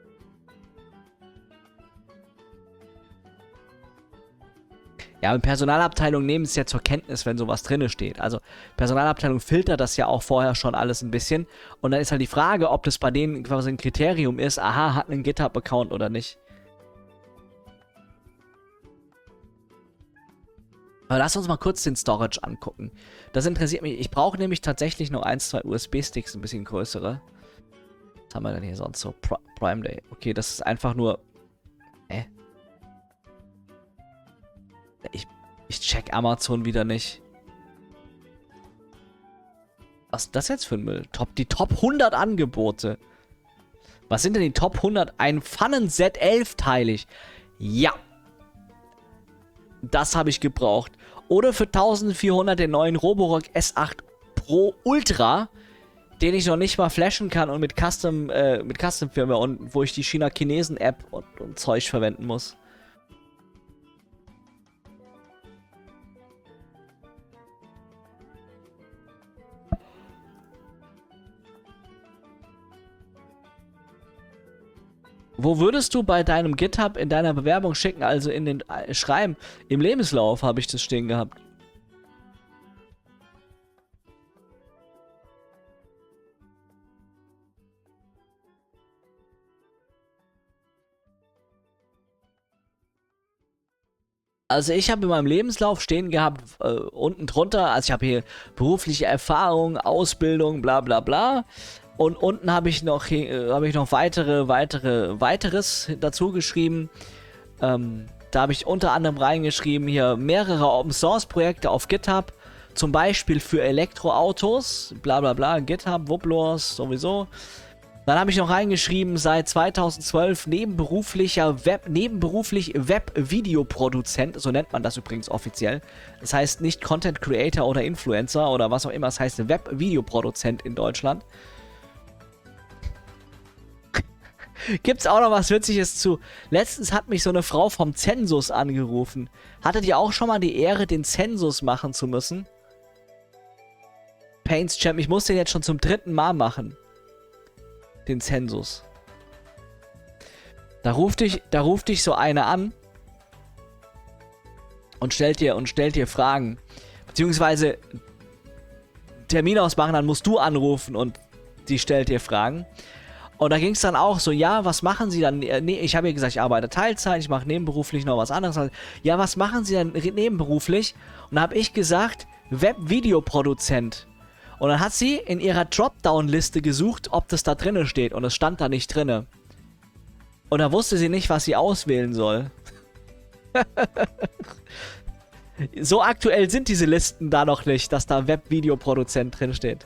Speaker 2: Ja, und Personalabteilungen nehmen es ja zur Kenntnis, wenn sowas drinne steht. Also Personalabteilung filtert das ja auch vorher schon alles ein bisschen. Und dann ist halt die Frage, ob das bei denen quasi ein Kriterium ist, aha, hat einen GitHub-Account oder nicht. Aber lass uns mal kurz den Storage angucken. Das interessiert mich. Ich brauche nämlich tatsächlich noch 1, 2 USB-Sticks, ein bisschen größere. Was haben wir denn hier sonst so? Prime Day. Okay, das ist einfach nur... Ich check Amazon wieder nicht. Was ist das jetzt für ein Müll? Die Top 100 Angebote. Was sind denn die Top 100? Ein Pfannen Z11 teilig. Ja. Das habe ich gebraucht. Oder für 1400 den neuen Roborock S8 Pro Ultra, den ich noch nicht mal flashen kann und mit Custom Firmware und wo ich die China-Chinesen-App und Zeug verwenden muss. Wo würdest du bei deinem GitHub in deiner Bewerbung schicken, also in den Schreiben? Im Lebenslauf habe ich das stehen gehabt. Also ich habe in meinem Lebenslauf stehen gehabt, unten drunter, also ich habe hier berufliche Erfahrung, Ausbildung, bla bla bla. Und unten habe ich noch weiteres dazu geschrieben. Da habe ich unter anderem reingeschrieben, hier mehrere Open-Source-Projekte auf GitHub. Zum Beispiel für Elektroautos, bla bla bla, GitHub, Wublors, sowieso. Dann habe ich noch reingeschrieben, seit 2012 nebenberuflich Web-Videoproduzent, so nennt man das übrigens offiziell. Das heißt nicht Content Creator oder Influencer oder was auch immer, das heißt Web-Videoproduzent in Deutschland. Gibt's auch noch was Witziges zu. Letztens hat mich so eine Frau vom Zensus angerufen. Hattet ihr auch schon mal die Ehre, den Zensus machen zu müssen? Paints Champ, ich muss den jetzt schon zum 3. Mal machen. Den Zensus. Da ruft dich so eine an und stellt dir Fragen. Beziehungsweise Termin ausmachen, dann musst du anrufen und die stellt dir Fragen. Und da ging es dann auch so, ja, was machen Sie dann? Nee, ich habe ja gesagt, ich arbeite Teilzeit, ich mache nebenberuflich noch was anderes. Ja, was machen Sie dann nebenberuflich? Und da habe ich gesagt, Web-Videoproduzent. Und dann hat sie in ihrer Dropdown-Liste gesucht, ob das da drinnen steht. Und es stand da nicht drinne. Und da wusste sie nicht, was sie auswählen soll. So aktuell sind diese Listen da noch nicht, dass da Web-Videoproduzent drin steht.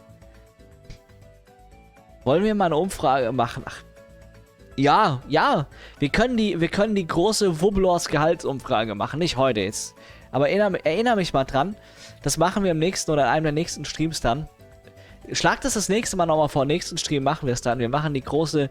Speaker 2: Wollen wir mal eine Umfrage machen? Ach, ja. Wir können die große Wublors Gehaltsumfrage machen. Nicht heute jetzt. Aber erinnere mich mal dran. Das machen wir im nächsten oder in einem der nächsten Streams dann. Schlag das nächste Mal nochmal vor. Nächsten Stream machen wir es dann. Wir machen den großen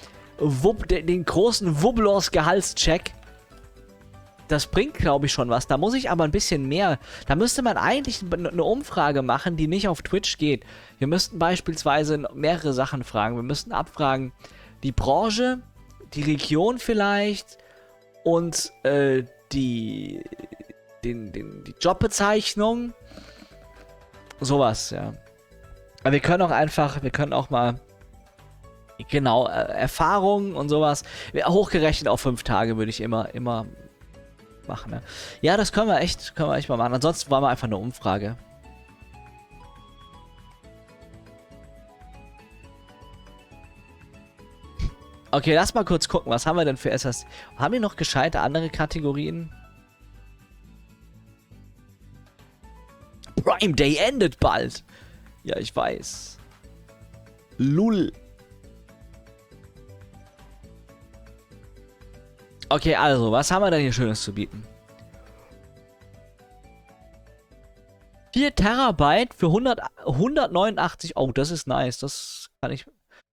Speaker 2: Wublors Gehaltscheck. Das bringt, glaube ich, schon was. Da muss ich aber ein bisschen mehr. Da müsste man eigentlich eine Umfrage machen, die nicht auf Twitch geht. Wir müssten beispielsweise mehrere Sachen fragen. Wir müssten abfragen, die Branche, die Region vielleicht und die Jobbezeichnung. Sowas, ja. Aber wir können auch mal Genau, Erfahrung und sowas. Ja, hochgerechnet auf 5 Tage würde ich immer machen, ne? Ja, das können wir echt mal machen. Ansonsten war mal einfach eine Umfrage. Okay, lass mal kurz gucken, was haben wir denn für SSD? Haben wir noch gescheite andere Kategorien? Prime Day endet bald. Ja, ich weiß. Lull. Okay, also, was haben wir denn hier Schönes zu bieten? 4 Terabyte für 189. Oh, das ist nice. Das kann ich.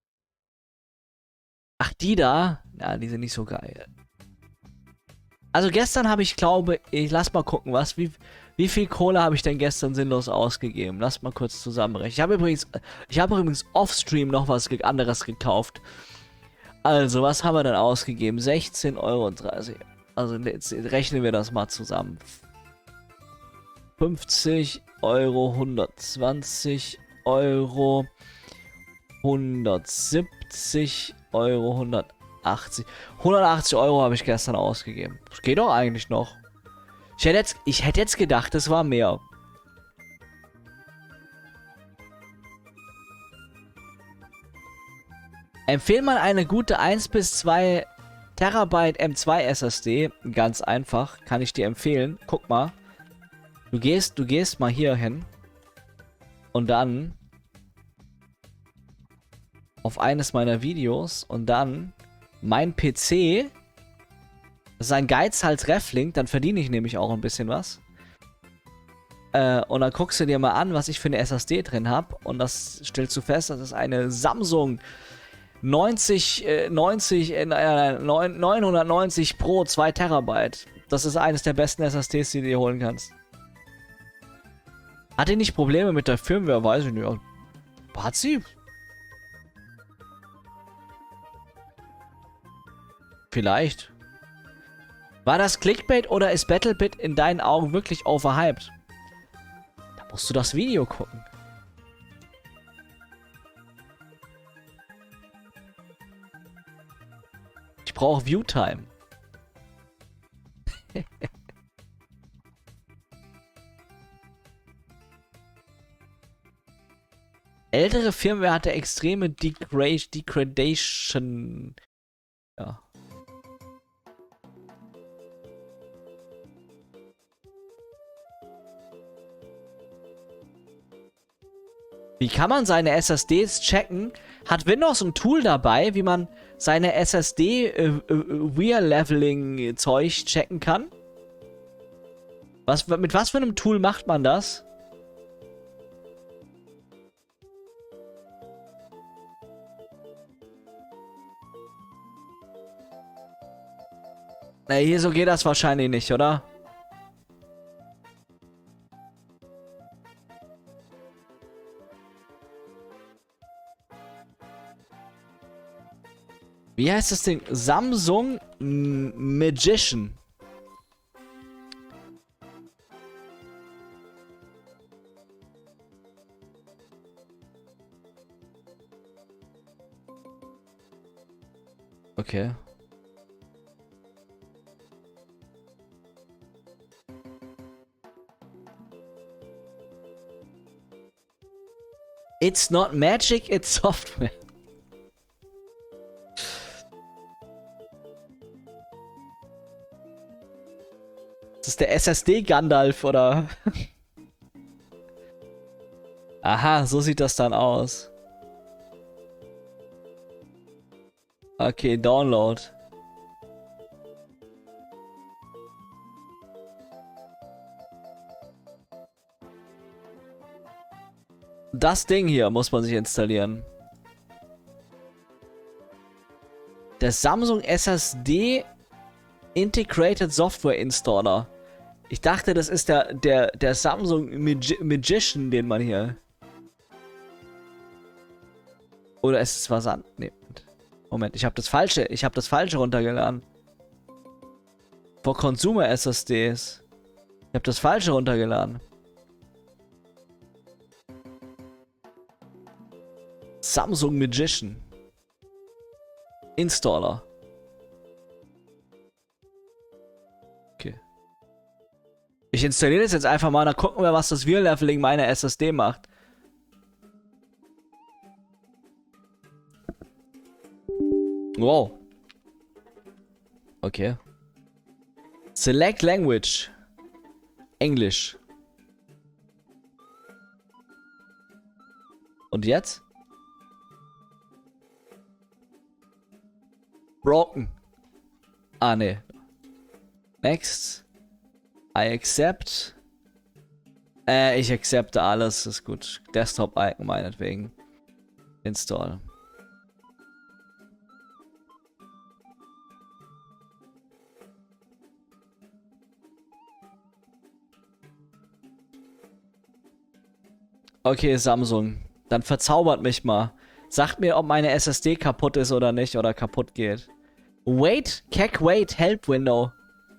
Speaker 2: Ach, die da? Ja, die sind nicht so geil. Also gestern habe ich, glaube ich, lass mal gucken, wie viel Kohle habe ich denn gestern sinnlos ausgegeben? Lass mal kurz zusammenrechnen. Ich habe übrigens offstream noch was anderes gekauft. Also, was haben wir denn ausgegeben? 16,30 Euro. Also, jetzt rechnen wir das mal zusammen. 50 Euro, 120 Euro, 170 Euro, 180. 180 Euro habe ich gestern ausgegeben. Das geht doch eigentlich noch. Ich hätte jetzt gedacht, es war mehr. Empfehle mal eine gute 1 bis 2 Terabyte M2 SSD. Ganz einfach, kann ich dir empfehlen. Guck mal. Du gehst mal hier hin. Und dann auf eines meiner Videos. Und dann mein PC. Das ist ein Geizhals Reflink. Dann verdiene ich nämlich auch ein bisschen was. Und dann guckst du dir mal an, was ich für eine SSD drin habe. Und das stellst du fest, das ist eine Samsung 990 Pro 2 Terabyte. Das ist eines der besten SSDs, die du dir holen kannst. Hat die nicht Probleme mit der Firmware? Weiß ich nicht. Hat sie? Vielleicht. War das Clickbait oder ist BattleBit in deinen Augen wirklich overhyped? Da musst du das Video gucken. Ich brauche Viewtime. Ältere Firmware hatte extreme Degradation. Ja. Wie kann man seine SSDs checken? Hat Windows ein Tool dabei, wie man seine SSD Wear Leveling Zeug checken kann? Mit was für einem Tool macht man das? Na, hier so geht das wahrscheinlich nicht, oder? Wie heißt das Ding? Samsung Magician. Okay. It's not magic, it's software. Das ist der SSD Gandalf, oder? Aha, so sieht das dann aus. Okay, Download. Das Ding hier muss man sich installieren. Der Samsung SSD Integrated Software Installer. Ich dachte, das ist der Samsung Magician, den man hier... Oder ist es was an... Nee. Moment, ich habe das falsche runtergeladen. For Consumer SSDs. Ich habe das falsche runtergeladen. Samsung Magician. Installer. Okay. Ich installiere das jetzt einfach mal, dann gucken wir, was das VIR-Leveling meiner SSD macht. Wow. Okay. Select Language. Englisch. Und jetzt? Broken. Ah, ne. Next. I accept. Ich accepte alles. Ist gut. Desktop-Icon meinetwegen. Install. Okay, Samsung. Dann verzaubert mich mal. Sagt mir, ob meine SSD kaputt ist oder nicht oder kaputt geht. Wait, Keck, wait, help window.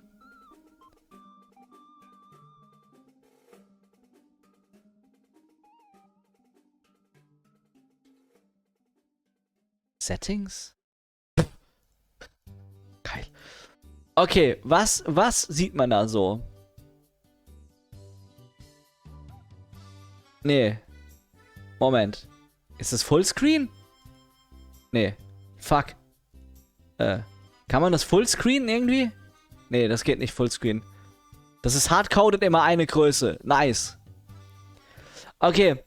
Speaker 2: Settings? Geil. Okay, was sieht man da so? Nee. Moment. Ist es Fullscreen? Nee. Fuck. Kann man das Fullscreen irgendwie? Nee, das geht nicht Fullscreen. Das ist hardcoded immer eine Größe. Nice. Okay,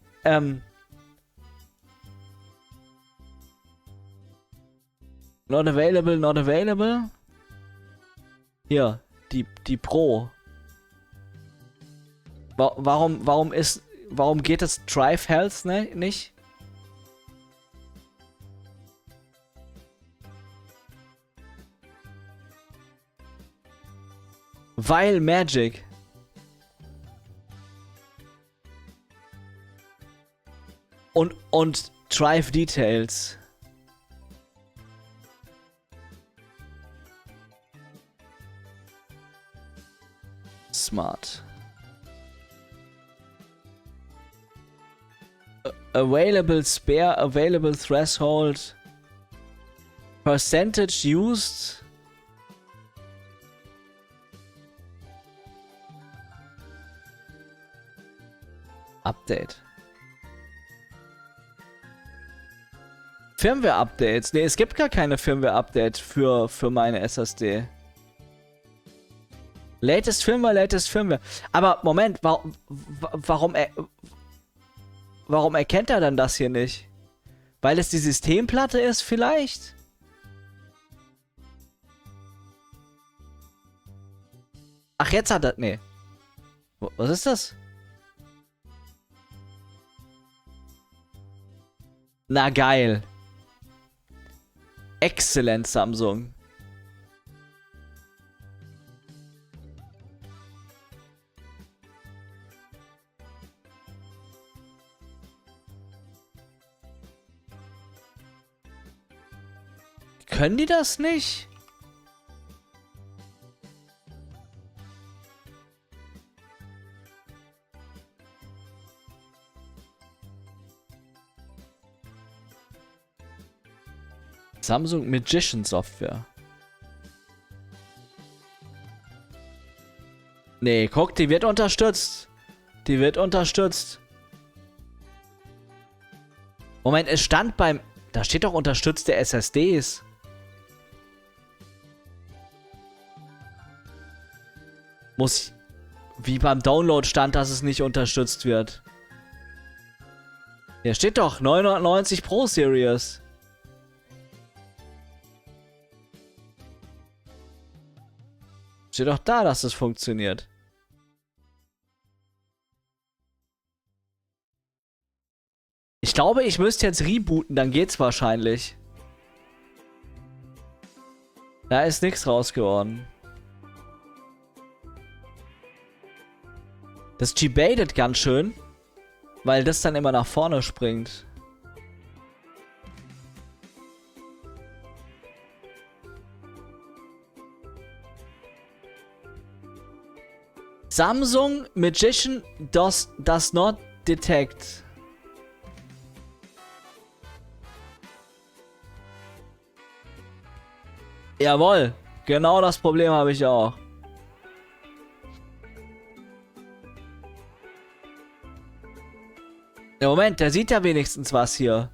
Speaker 2: Not available, not available. Hier, die Pro. Warum geht das Drive Health nicht? Weil Magic. Und Drive Details. Smart. Available spare, available threshold. Percentage used. Update. Firmware-Updates. Ne, es gibt gar keine Firmware-Update für meine SSD. Latest Firmware. Aber Moment, warum erkennt er dann das hier nicht? Weil es die Systemplatte ist vielleicht? Ach, jetzt hat er... Nee. Was ist das? Na geil. Exzellent, Samsung. Können die das nicht? Samsung Magician Software. Nee, guck, die wird unterstützt. Die wird unterstützt. Moment, es stand beim... Da steht doch unterstützte SSDs. Muss... Wie beim Download stand, dass es nicht unterstützt wird. Hier steht doch 990 Pro Series. Steht doch da, dass es funktioniert. Ich glaube, ich müsste jetzt rebooten, dann geht's wahrscheinlich. Da ist nichts raus geworden. Das G-baitet ganz schön, weil das dann immer nach vorne springt. Samsung Magician does not detect. Jawohl, genau das Problem habe ich auch. Ja, Moment, der sieht ja wenigstens was hier.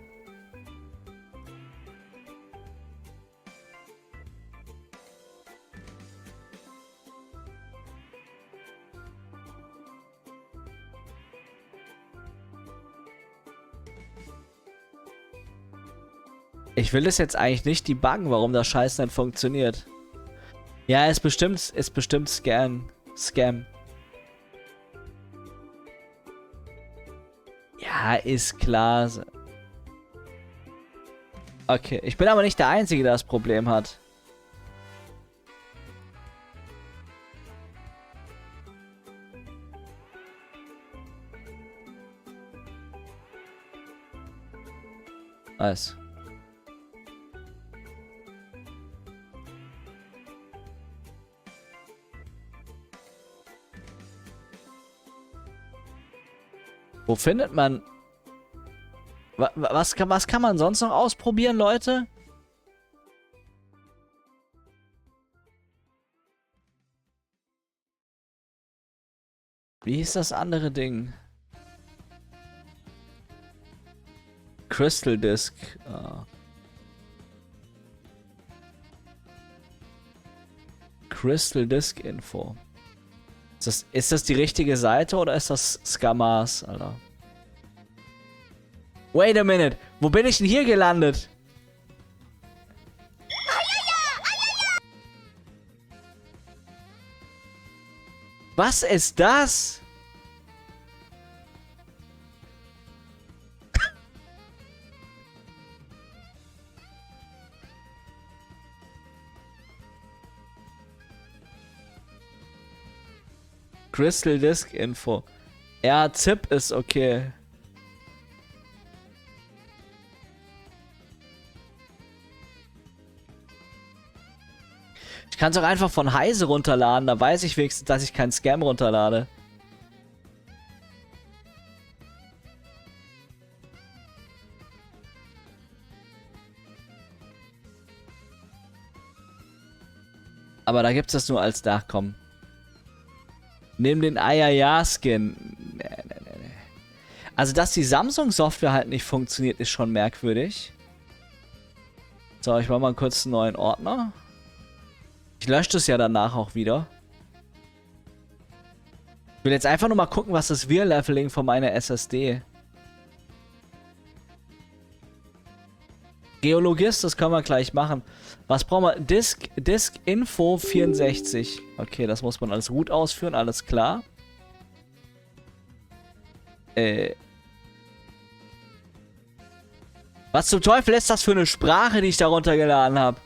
Speaker 2: Ich will das jetzt eigentlich nicht debuggen, warum das Scheiß nicht funktioniert. Ja, ist bestimmt Scam. Ja, ist klar. Okay, ich bin aber nicht der Einzige, der das Problem hat. Was? Wo findet man... Was kann man sonst noch ausprobieren, Leute? Wie ist das andere Ding? Crystal Disk. Ah. Crystal Disk Info. Ist das die richtige Seite oder ist das Scammers, Alter? Wait a minute. Wo bin ich denn hier gelandet? Was ist das? Crystal Disk Info. Ja, ZIP ist okay. Ich kann es auch einfach von Heise runterladen. Da weiß ich wenigstens, dass ich keinen Scam runterlade. Aber da gibt es das nur als Nachkommen. Nimm den Ayaya-Skin. Nee. Also, dass die Samsung-Software halt nicht funktioniert, ist schon merkwürdig. So, ich mache mal kurz einen neuen Ordner. Ich lösche das ja danach auch wieder. Ich will jetzt einfach nur mal gucken, was das Wir-Leveling von meiner SSD. Geologist, das können wir gleich machen. Was brauchen wir? Disk Info 64. Okay, das muss man als Root ausführen, alles klar. Was zum Teufel ist das für eine Sprache, die ich da runtergeladen habe?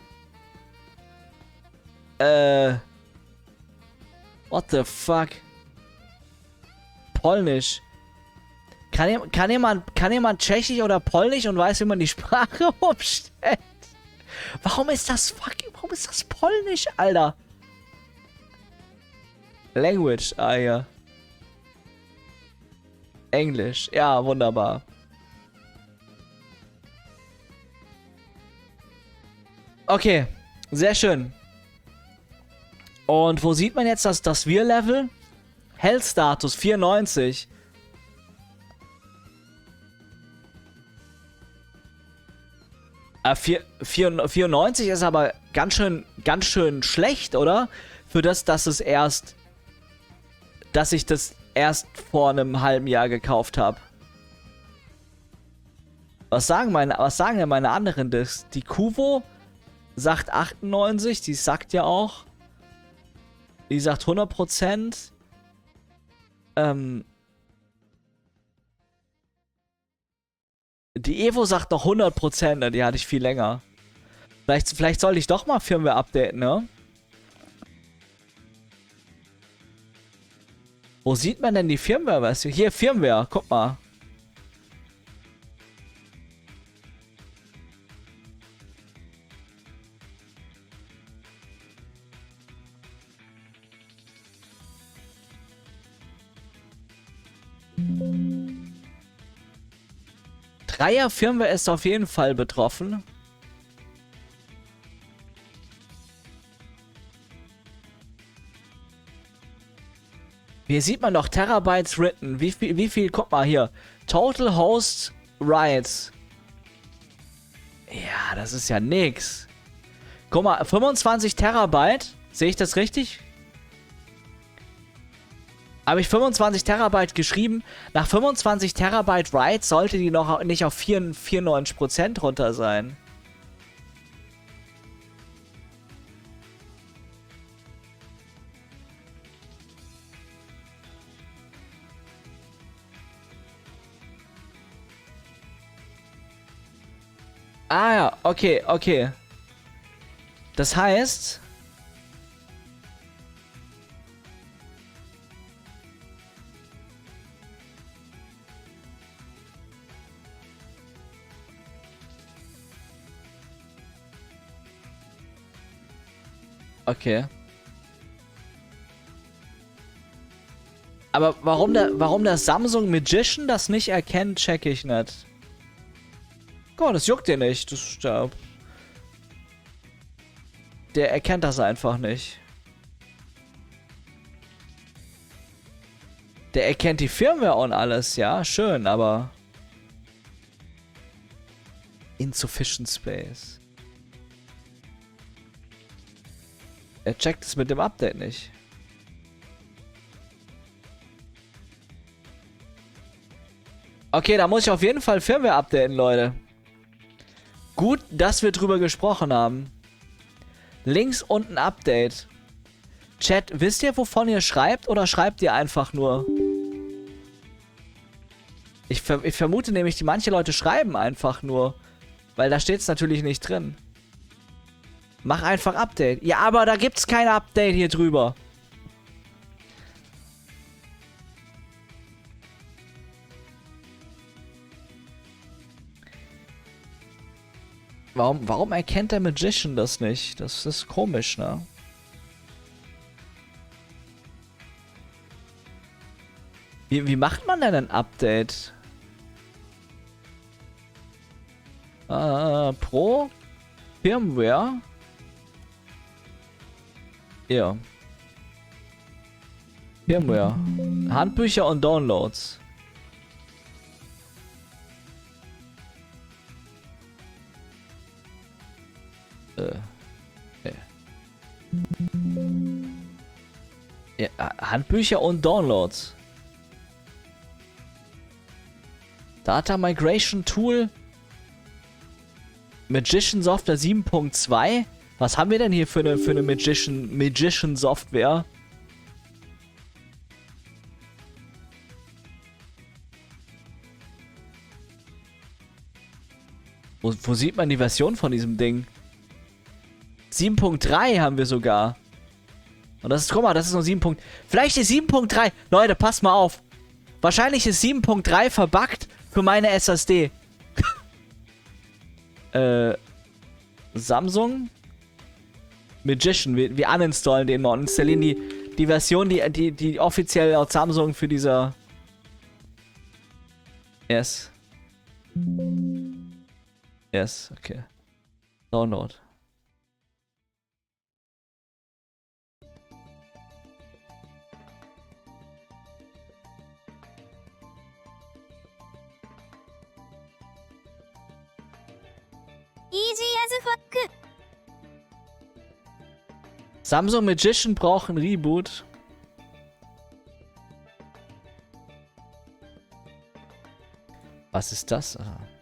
Speaker 2: What the fuck? Polnisch. Kann jemand Tschechisch oder Polnisch und weiß, wie man die Sprache umstellt? Warum ist das Polnisch, Alter? Language, ah ja. Englisch, ja, wunderbar. Okay, sehr schön. Und wo sieht man jetzt das Wir-Level? Health-Status 94. Ah, 94 ist aber ganz schön schlecht, oder? Für das, dass ich das erst vor einem halben Jahr gekauft habe. Was sagen denn meine anderen Discs? Die Kuvo sagt 98, die sagt ja auch. Die sagt 100%. Die Evo sagt noch 100%, ne? Die hatte ich viel länger. Vielleicht sollte ich doch mal Firmware updaten, ne? Wo sieht man denn die Firmware? Weißt du? Hier, Firmware, guck mal. Dreier Firmware ist auf jeden Fall betroffen. Hier sieht man doch Terabytes written. Wie viel, guck mal hier. Total Host Writes. Ja, das ist ja nix. Guck mal, 25 Terabyte. Sehe ich das richtig? Habe ich 25 Terabyte geschrieben. Nach 25 Terabyte Writes sollte die noch nicht auf 94% runter sein. Ah ja, okay, okay. Das heißt... Okay. Aber warum der Samsung Magician das nicht erkennt, check ich nicht. Guck mal, das juckt dir nicht. Der erkennt das einfach nicht. Der erkennt die Firmware und alles, ja, schön, aber... Insufficient Space. Er checkt es mit dem Update nicht. Okay, da muss ich auf jeden Fall Firmware updaten, Leute. Gut, dass wir drüber gesprochen haben. Links unten Update. Chat, wisst ihr, wovon ihr schreibt oder schreibt ihr einfach nur? Ich vermute nämlich, manche Leute schreiben einfach nur. Weil da steht es natürlich nicht drin. Mach einfach Update. Ja, aber da gibt's kein Update hier drüber. Warum erkennt der Magician das nicht? Das ist komisch, ne? Wie macht man denn ein Update? Pro Firmware. Ja. Firmware. Handbücher und Downloads. Nee. Ja, Handbücher und Downloads. Data Migration Tool. Magician Software 7.2. Was haben wir denn hier für eine Magician Software? Wo sieht man die Version von diesem Ding? 7.3 haben wir sogar. Und das ist, guck mal, das ist nur 7. Vielleicht ist 7.3. Leute, passt mal auf. Wahrscheinlich ist 7.3 verbuggt für meine SSD. Samsung Magician. Wir uninstallen den mal und installieren die Version, die offiziell laut Samsung für dieser... Yes. Yes, okay. Download.
Speaker 1: Easy as a fuck.
Speaker 2: Samsung Magician braucht ein Reboot. Was ist das?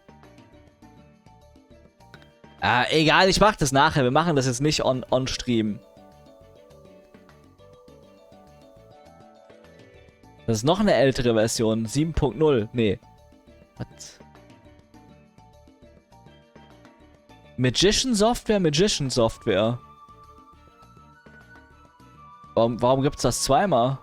Speaker 2: Egal, ich mach das nachher. Wir machen das jetzt nicht on Stream. Das ist noch eine ältere Version. 7.0. Nee. Was? Magician Software. Warum gibt's das zweimal?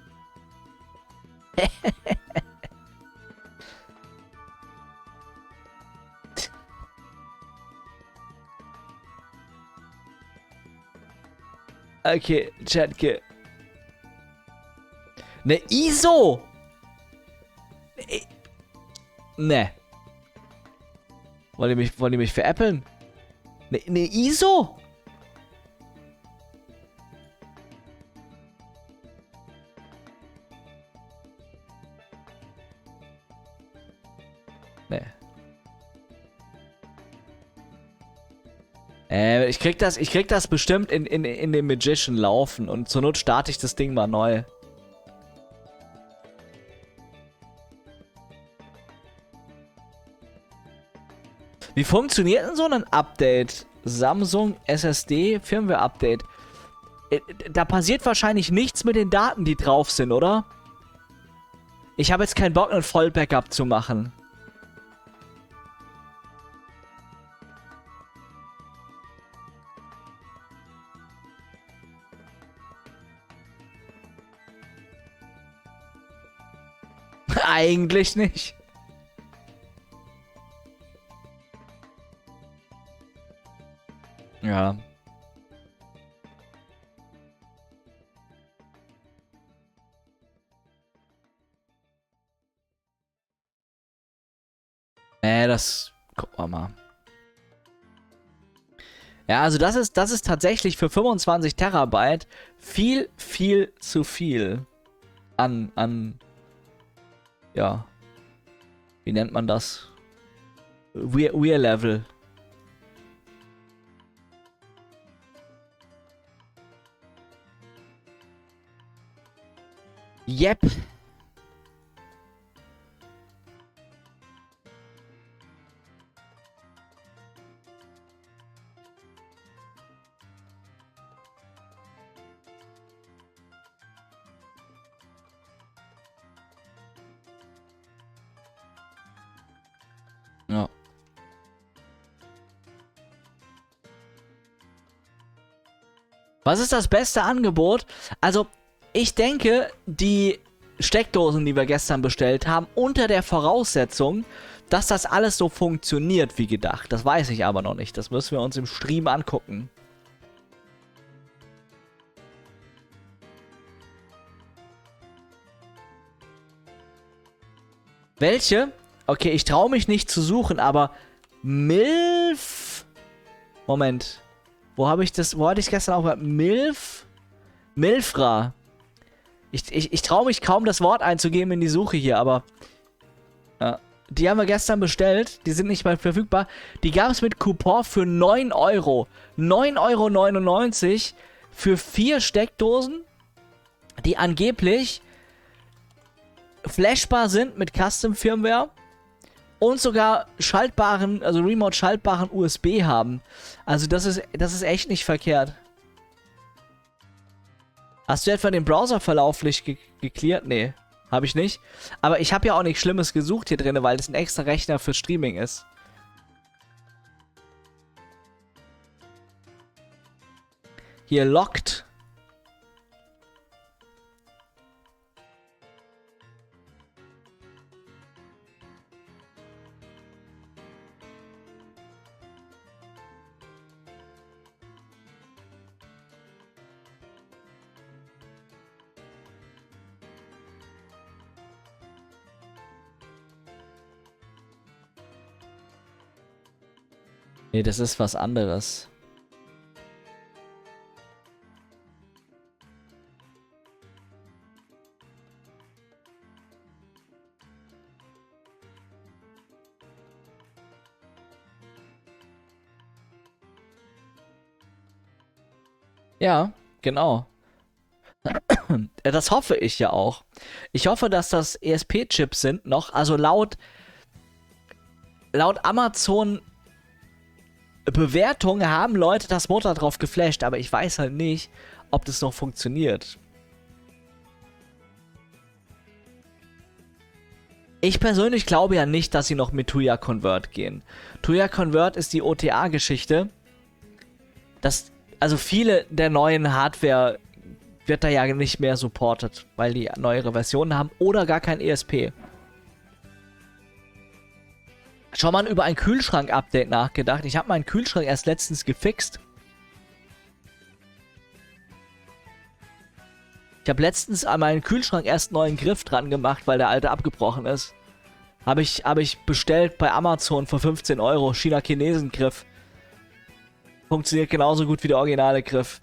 Speaker 2: Okay, Chat, okay. Ne ISO! Ne. Wollt ihr mich veräppeln? Ne ISO? Nee. Ich krieg das bestimmt in dem Magician laufen und zur Not starte ich das Ding mal neu. Wie funktioniert denn so ein Update? Samsung SSD Firmware Update. Da passiert wahrscheinlich nichts mit den Daten, die drauf sind, oder? Ich habe jetzt keinen Bock, ein Vollbackup zu machen. Eigentlich nicht. Ja. Das gucken wir mal. Ja, also das ist tatsächlich für 25 Terabyte viel zu viel ja, wie nennt man das? Wear Level. Yep. Ja. Was ist das beste Angebot? Also, ich denke, die Steckdosen, die wir gestern bestellt haben, unter der Voraussetzung, dass das alles so funktioniert wie gedacht. Das weiß ich aber noch nicht. Das müssen wir uns im Stream angucken. Welche? Okay, ich traue mich nicht zu suchen, aber Milf... Moment. Wo hatte ich gestern auch gehört? Milfra. Ich traue mich kaum, das Wort einzugeben in die Suche hier, aber... Ja. Die haben wir gestern bestellt. Die sind nicht mehr verfügbar. Die gab es mit Coupon für 9 Euro. 9,99 € für 4 Steckdosen, die angeblich flashbar sind mit Custom Firmware und sogar schaltbaren, also remote schaltbaren USB haben. Also das ist echt nicht verkehrt. Hast du etwa den Browserverlauf geklärt? Nee, habe ich nicht. Aber ich habe ja auch nichts Schlimmes gesucht hier drin, weil das ein extra Rechner für Streaming ist. Hier Locked. Nee, das ist was anderes. Ja, genau. Das hoffe ich ja auch. Ich hoffe, dass das ESP-Chips sind noch. Also laut Amazon Bewertungen haben Leute das Motor drauf geflasht, aber ich weiß halt nicht, ob das noch funktioniert. Ich persönlich glaube ja nicht, dass sie noch mit Tuya Convert gehen. Tuya Convert ist die OTA-Geschichte. Also viele der neuen Hardware wird da ja nicht mehr supported, weil die neuere Versionen haben oder gar kein ESP. Schon mal über ein Kühlschrank-Update nachgedacht. Ich habe meinen Kühlschrank erst letztens gefixt. Ich habe letztens an meinen Kühlschrank erst einen neuen Griff dran gemacht, weil der alte abgebrochen ist. Habe ich bestellt bei Amazon für 15 Euro. China-Chinesen-Griff. Funktioniert genauso gut wie der originale Griff.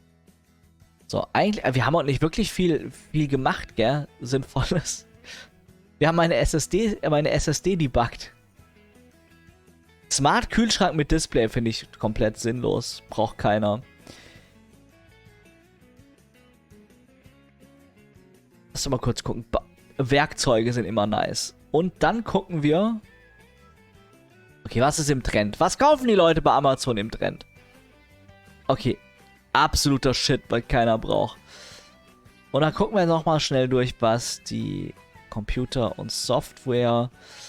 Speaker 2: So, eigentlich, wir haben auch nicht wirklich viel gemacht, gell? Sinnvolles. Wir haben meine SSD debuggt. Smart Kühlschrank mit Display finde ich komplett sinnlos. Braucht keiner. Lass mal kurz gucken. Werkzeuge sind immer nice. Und dann gucken wir. Okay, was ist im Trend? Was kaufen die Leute bei Amazon im Trend? Okay. Absoluter Shit, weil keiner braucht. Und dann gucken wir nochmal schnell durch, was die Computer und Software.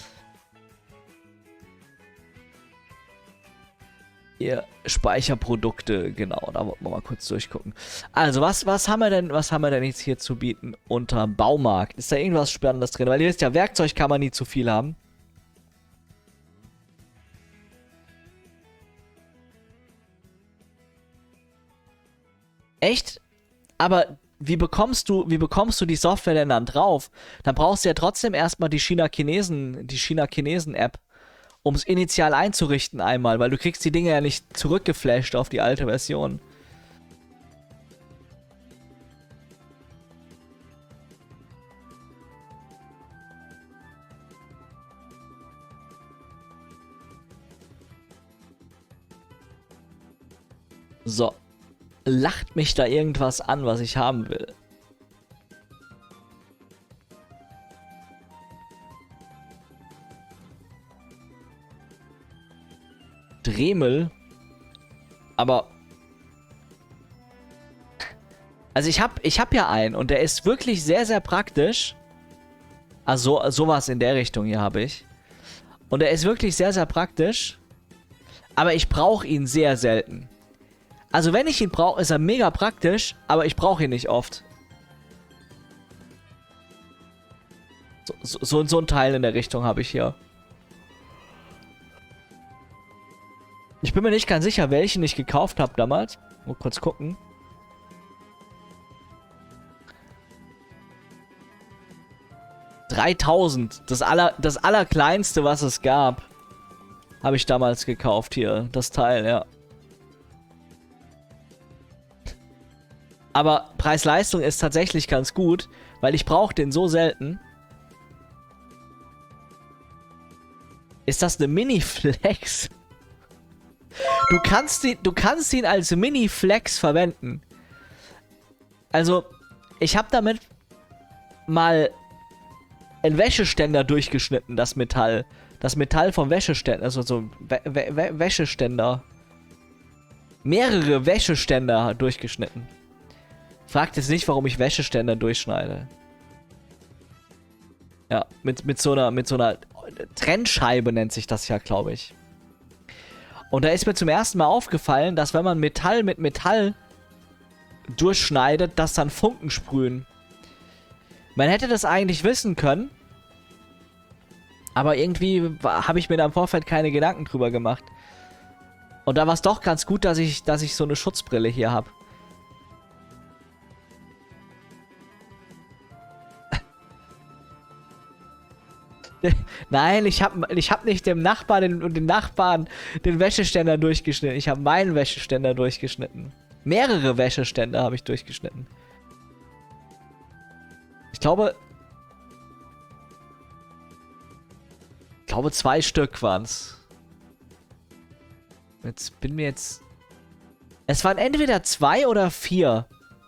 Speaker 2: Ihr Speicherprodukte, genau, da wollen wir mal kurz durchgucken. Also, was haben wir denn jetzt hier zu bieten unter Baumarkt? Ist da irgendwas Spannendes drin? Weil ihr wisst ja, Werkzeug kann man nie zu viel haben. Echt? Aber wie bekommst du die Software denn dann drauf? Dann brauchst du ja trotzdem erstmal die China-Chinesen-App, um es initial einzurichten einmal, weil du kriegst die Dinge ja nicht zurückgeflasht auf die alte Version. So. Lacht mich da irgendwas an, was ich haben will? Dremel. Aber. Also ich hab ja einen und der ist wirklich sehr, sehr praktisch. Also sowas in der Richtung hier habe ich. Und der ist wirklich sehr, sehr praktisch. Aber ich brauche ihn sehr selten. Also wenn ich ihn brauche, ist er mega praktisch, aber ich brauche ihn nicht oft. So ein Teil in der Richtung habe ich hier. Ich bin mir nicht ganz sicher, welchen ich gekauft habe damals. Mal kurz gucken. $3.000. Das allerkleinste, was es gab. Habe ich damals gekauft hier. Das Teil, ja. Aber Preis-Leistung ist tatsächlich ganz gut, weil ich brauche den so selten. Ist das eine Mini-Flex? Du kannst ihn als Mini-Flex verwenden. Also, ich habe damit mal einen Wäscheständer durchgeschnitten, das Metall. Das Metall vom Wäscheständer, also so Wäscheständer. Mehrere Wäscheständer durchgeschnitten. Fragt jetzt nicht, warum ich Wäscheständer durchschneide. Ja, mit so einer Trennscheibe nennt sich das ja, glaube ich. Und da ist mir zum ersten Mal aufgefallen, dass wenn man Metall mit Metall durchschneidet, dass dann Funken sprühen. Man hätte das eigentlich wissen können. Aber irgendwie habe ich mir da im Vorfeld keine Gedanken drüber gemacht. Und da war es doch ganz gut, dass ich so eine Schutzbrille hier habe. Nein, ich hab nicht dem Nachbarn den Nachbarn den Wäscheständer durchgeschnitten. Ich habe meinen Wäscheständer durchgeschnitten. Mehrere Wäscheständer habe ich durchgeschnitten. Ich glaube 2 Stück waren's. Es waren entweder 2 oder 4.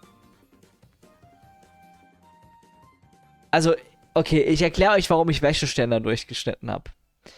Speaker 2: Also, okay, ich erkläre euch, warum ich Wäscheständer durchgeschnitten habe.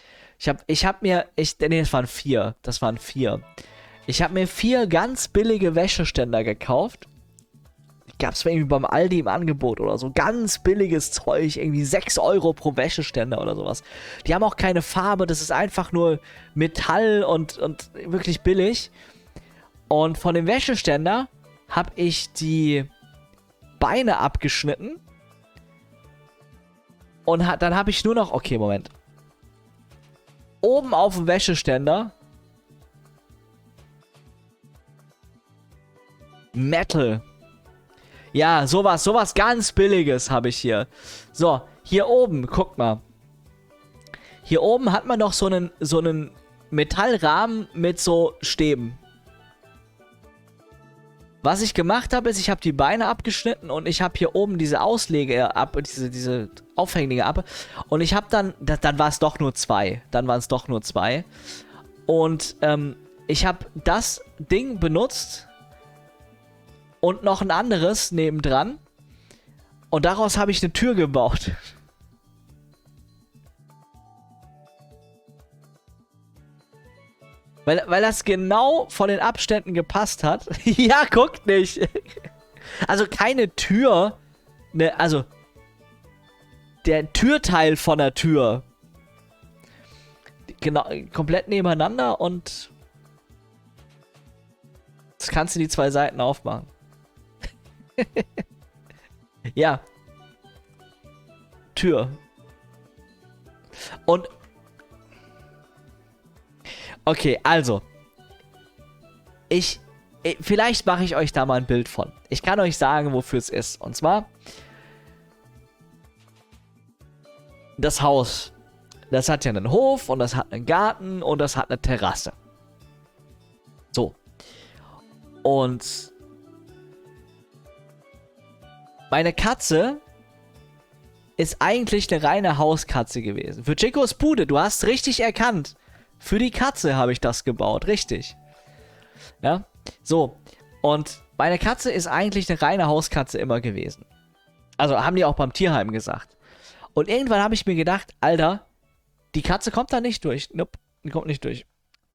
Speaker 2: Nee, das waren 4. Das waren 4. Ich habe mir 4 ganz billige Wäscheständer gekauft. Gab's irgendwie beim Aldi im Angebot oder so. Ganz billiges Zeug. Irgendwie 6 Euro pro Wäscheständer oder sowas. Die haben auch keine Farbe. Das ist einfach nur Metall und wirklich billig. Und von dem Wäscheständer habe ich die Beine abgeschnitten. Und dann habe ich nur noch... Okay, Moment. Oben auf dem Wäscheständer Metal. Ja, sowas ganz Billiges habe ich hier. So, hier oben, guck mal. Hier oben hat man noch so einen Metallrahmen mit so Stäben. Was ich gemacht habe, ist, ich habe die Beine abgeschnitten und ich habe hier oben diese Auslege ab, diese Aufhängnige ab. Und ich habe dann war es doch nur zwei. Dann waren es doch nur zwei. Und ich habe das Ding benutzt und noch ein anderes nebendran. Und daraus habe ich eine Tür gebaut. Weil das genau von den Abständen gepasst hat. Ja, guckt nicht. Also keine Tür. Ne, also der Türteil von der Tür. Genau, komplett nebeneinander und das kannst du die zwei Seiten aufmachen. Ja. Tür. Und okay, also. Vielleicht mache ich euch da mal ein Bild von. Ich kann euch sagen, wofür es ist. Und zwar das Haus. Das hat ja einen Hof und das hat einen Garten und das hat eine Terrasse. So. Und meine Katze ist eigentlich eine reine Hauskatze gewesen. Für Chicos Bude, du hast richtig erkannt. Für die Katze habe ich das gebaut, richtig. Ja, so. Und meine Katze ist eigentlich eine reine Hauskatze immer gewesen. Also haben die auch beim Tierheim gesagt. Und irgendwann habe ich mir gedacht, Alter, die Katze kommt da nicht durch. Nope, die kommt nicht durch.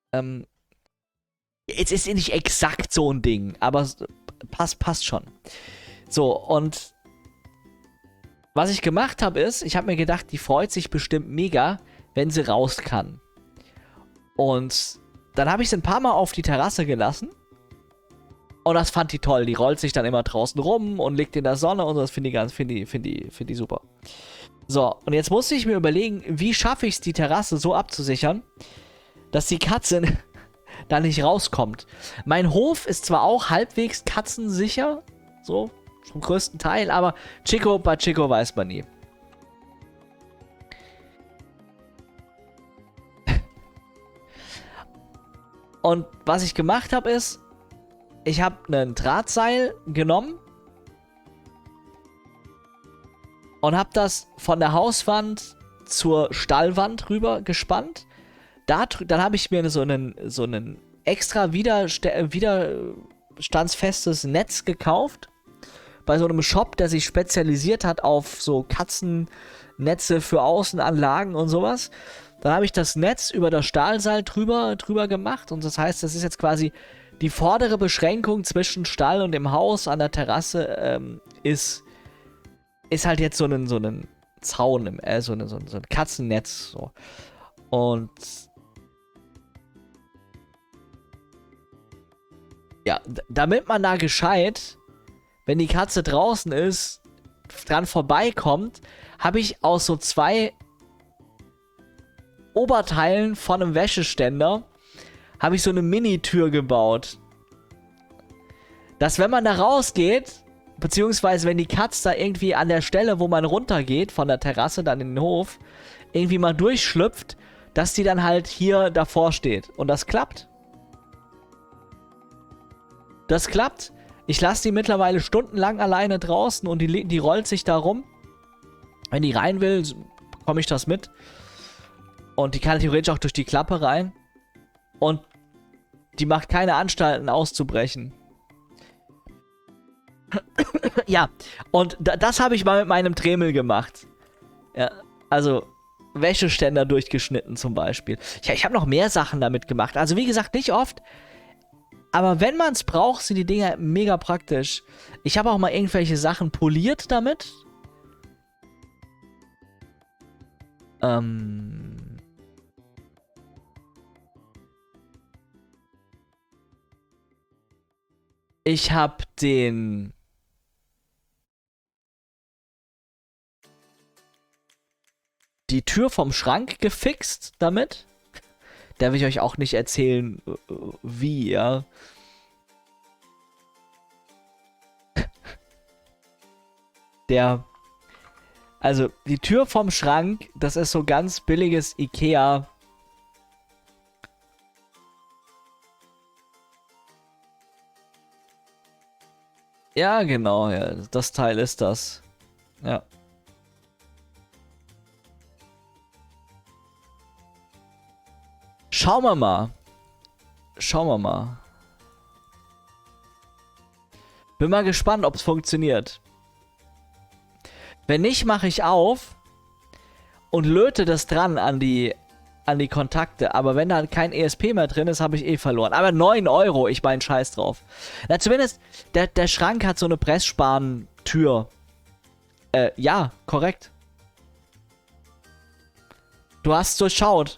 Speaker 2: Jetzt ist nicht exakt so ein Ding, aber passt schon. So, und was ich gemacht habe ist, ich habe mir gedacht, die freut sich bestimmt mega, wenn sie raus kann. Und dann habe ich sie ein paar Mal auf die Terrasse gelassen. Und das fand die toll. Die rollt sich dann immer draußen rum und liegt in der Sonne und so. Das finde ich super. So, und jetzt musste ich mir überlegen, wie schaffe ich es, die Terrasse so abzusichern, dass die Katze da nicht rauskommt. Mein Hof ist zwar auch halbwegs katzensicher, so, zum größten Teil, aber bei Chico weiß man nie. Und was ich gemacht habe ist, ich habe ein Drahtseil genommen und habe das von der Hauswand zur Stallwand rüber gespannt. Dann habe ich mir so einen extra widerstandsfestes Netz gekauft. Bei so einem Shop, der sich spezialisiert hat auf so Katzennetze für Außenanlagen und sowas. Dann habe ich das Netz über das Stahlseil drüber gemacht. Und das heißt, das ist jetzt quasi die vordere Beschränkung zwischen Stall und dem Haus an der Terrasse ist halt jetzt so ein Zaun, so ein Katzennetz. So. Und ja, damit man da gescheit, wenn die Katze draußen ist, dran vorbeikommt, habe ich aus so zwei Oberteilen von einem Wäscheständer habe ich so eine Mini-Tür gebaut. Dass wenn man da rausgeht, beziehungsweise wenn die Katze da irgendwie an der Stelle, wo man runtergeht, von der Terrasse dann in den Hof, irgendwie mal durchschlüpft, dass die dann halt hier davor steht. Und das klappt. Das klappt. Ich lasse die mittlerweile stundenlang alleine draußen und die rollt sich da rum. Wenn die rein will, bekomme ich das mit. Und die kann theoretisch auch durch die Klappe rein. Und die macht keine Anstalten auszubrechen. Ja, und das habe ich mal mit meinem Dremel gemacht. Ja, also Wäscheständer durchgeschnitten zum Beispiel. Ja, ich habe noch mehr Sachen damit gemacht. Also wie gesagt, nicht oft. Aber wenn man es braucht, sind die Dinger mega praktisch. Ich habe auch mal irgendwelche Sachen poliert damit. Ich habe die Tür vom Schrank gefixt damit. Da will ich euch auch nicht erzählen, wie, ja. Also, die Tür vom Schrank, das ist so ganz billiges Ikea. Ja, genau, ja. Das Teil ist das. Ja. Schauen wir mal. Schauen wir mal. Bin mal gespannt, ob es funktioniert. Wenn nicht, mache ich auf und löte das dran an die Kontakte. Aber wenn da kein ESP mehr drin ist, habe ich eh verloren. Aber 9 Euro, ich mein Scheiß drauf. Na, zumindest, der Schrank hat so eine Pressspan-Tür. Ja, korrekt. Du hast durchschaut.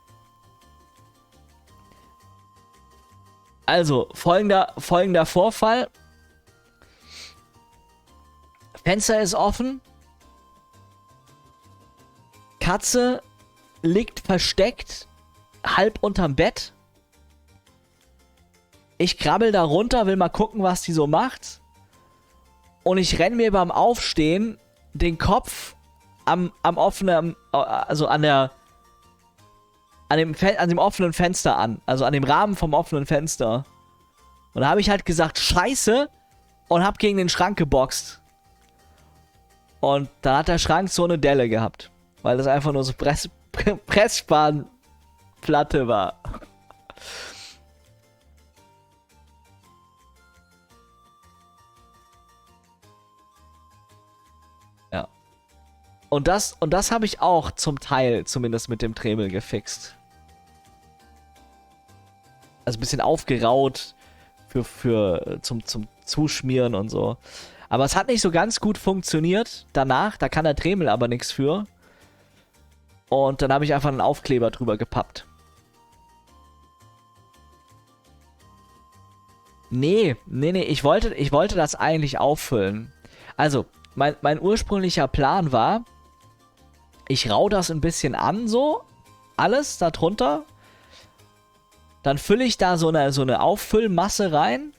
Speaker 2: Also, folgender Vorfall. Fenster ist offen. Katze liegt versteckt, halb unterm Bett. Ich krabbel da runter, will mal gucken, was die so macht. Und ich renn mir beim Aufstehen den Kopf am offenen, also an dem offenen Fenster an. Also an dem Rahmen vom offenen Fenster. Und da habe ich halt gesagt, Scheiße, und hab gegen den Schrank geboxt. Und dann hat der Schrank so eine Delle gehabt. Weil das einfach nur so Pressspanplatte war. Ja. Und das habe ich auch zum Teil zumindest mit dem Dremel gefixt. Also ein bisschen aufgeraut zum Zuschmieren und so. Aber es hat nicht so ganz gut funktioniert danach. Da kann der Dremel aber nichts für. Und dann habe ich einfach einen Aufkleber drüber gepappt. Nee. Ich wollte das eigentlich auffüllen. Also, mein ursprünglicher Plan war, ich rau das ein bisschen an, so. Alles da drunter. Dann fülle ich da so eine Auffüllmasse rein.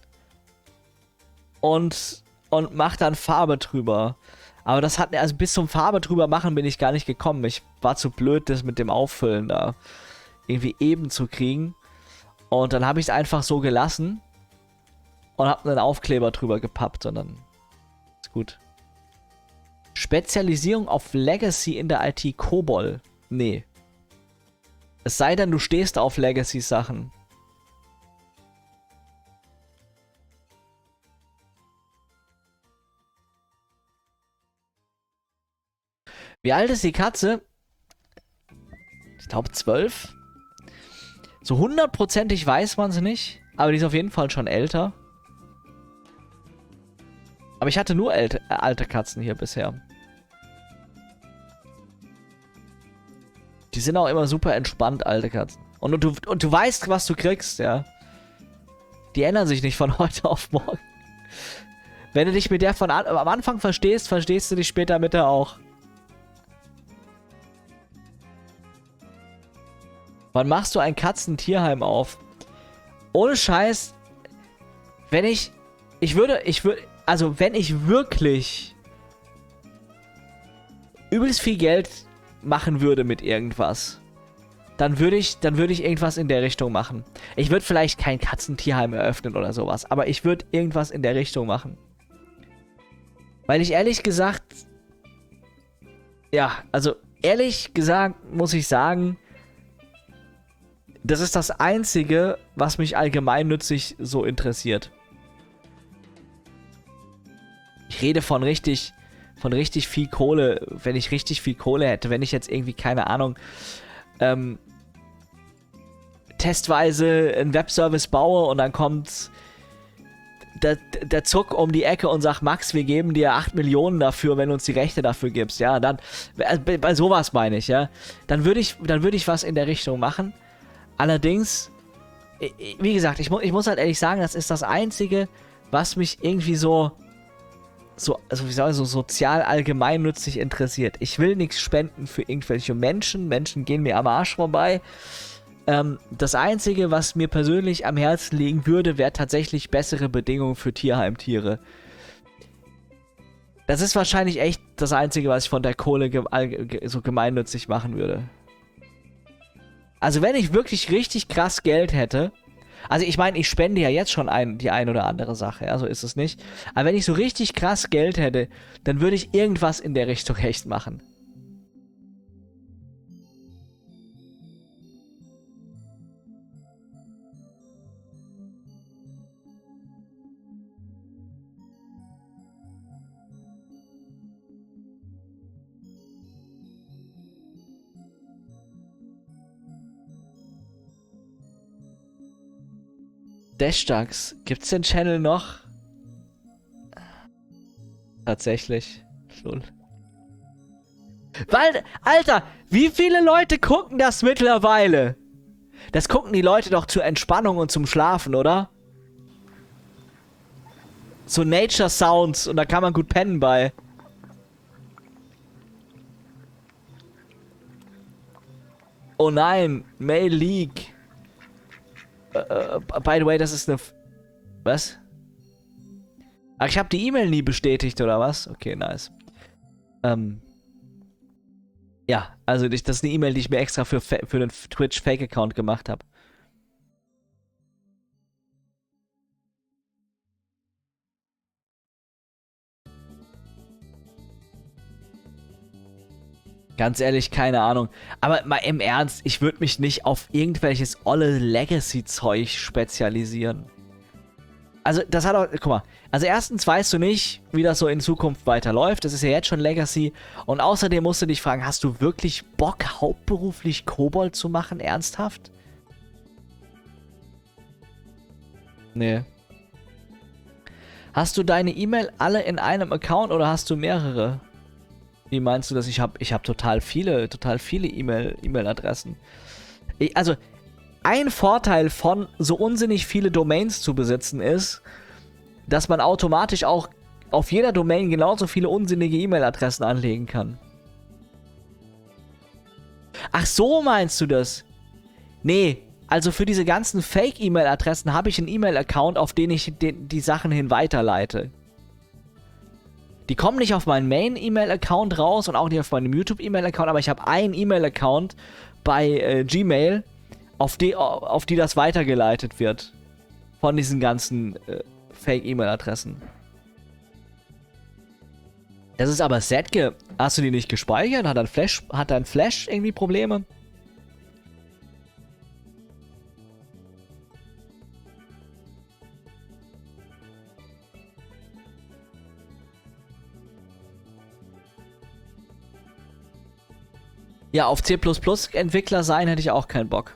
Speaker 2: Und mach dann Farbe drüber. Aber das hat, also bis zum Farbe drüber machen bin ich gar nicht gekommen. Ich war zu blöd, das mit dem Auffüllen da irgendwie eben zu kriegen. Und dann habe ich es einfach so gelassen und habe einen Aufkleber drüber gepappt und dann ist gut. Spezialisierung auf Legacy in der IT COBOL. Nee. Es sei denn, du stehst auf Legacy-Sachen. Wie alt ist die Katze? Ich glaube 12. So 100%ig weiß man sie nicht. Aber die ist auf jeden Fall schon älter. Aber ich hatte nur alte Katzen hier bisher. Die sind auch immer super entspannt, alte Katzen. Und du weißt, was du kriegst, ja. Die ändern sich nicht von heute auf morgen. Wenn du dich mit der am Anfang verstehst, verstehst du dich später mit der auch. Wann machst du ein Katzentierheim auf? Ohne Scheiß, wenn ich wirklich übelst viel Geld machen würde mit irgendwas, dann würde ich irgendwas in der Richtung machen. Ich würde vielleicht kein Katzentierheim eröffnen oder sowas, aber ich würde irgendwas in der Richtung machen. Weil ich ehrlich gesagt, ja, also ehrlich gesagt muss ich sagen, das ist das Einzige, was mich allgemeinnützig so interessiert. Ich rede von richtig viel Kohle, wenn ich richtig viel Kohle hätte, wenn ich jetzt irgendwie, keine Ahnung, testweise einen Webservice baue und dann kommt der Zuck um die Ecke und sagt, Max, wir geben dir 8 Millionen dafür, wenn du uns die Rechte dafür gibst, ja, dann, bei sowas meine ich, ja, dann würde ich was in der Richtung machen. Allerdings, wie gesagt, ich muss halt ehrlich sagen, das ist das Einzige, was mich irgendwie so sozial allgemeinnützig interessiert. Ich will nichts spenden für irgendwelche Menschen. Menschen gehen mir am Arsch vorbei. Das Einzige, was mir persönlich am Herzen liegen würde, wäre tatsächlich bessere Bedingungen für Tierheimtiere. Das ist wahrscheinlich echt das Einzige, was ich von der Kohle so gemeinnützig machen würde. Also wenn ich wirklich richtig krass Geld hätte Also ich meine, ich spende ja jetzt schon die ein oder andere Sache, ja, so ist es nicht. Aber wenn ich so richtig krass Geld hätte, dann würde ich irgendwas in der Richtung echt machen. Dashdax, gibt's den Channel noch? Tatsächlich. Schon. Weil, Alter, wie viele Leute gucken das mittlerweile? Das gucken die Leute doch zur Entspannung und zum Schlafen, oder? So Nature Sounds und da kann man gut pennen bei. Oh nein, Mail Leak. By the way, das ist eine... Was? Ach, ich habe die E-Mail nie bestätigt, oder was? Okay, nice. Ja, also das ist eine E-Mail, die ich mir extra für den Twitch-Fake-Account gemacht habe. Ganz ehrlich, keine Ahnung. Aber mal im Ernst, ich würde mich nicht auf irgendwelches olle Legacy-Zeug spezialisieren. Also, das hat auch, guck mal, also erstens weißt du nicht, wie das so in Zukunft weiterläuft. Das ist ja jetzt schon Legacy. Und außerdem musst du dich fragen, hast du wirklich Bock, hauptberuflich Kobold zu machen? Ernsthaft? Nee. Hast du deine E-Mail alle in einem Account oder hast du mehrere? Wie meinst du das? Ich hab total viele E-Mail-Adressen. Also, ein Vorteil von so unsinnig viele Domains zu besitzen ist, dass man automatisch auch auf jeder Domain genauso viele unsinnige E-Mail-Adressen anlegen kann. Ach so meinst du das? Nee, also für diese ganzen Fake-E-Mail-Adressen habe ich einen E-Mail-Account, auf den ich die Sachen hin weiterleite. Die kommen nicht auf meinen Main-E-Mail-Account raus und auch nicht auf meinem YouTube-E-Mail-Account, aber ich habe einen E-Mail-Account bei Gmail, auf die das weitergeleitet wird. Von diesen ganzen Fake-E-Mail-Adressen. Das ist aber Setge. Hast du die nicht gespeichert? Hat dein Flash irgendwie Probleme? Ja, auf C++ Entwickler sein hätte ich auch keinen Bock.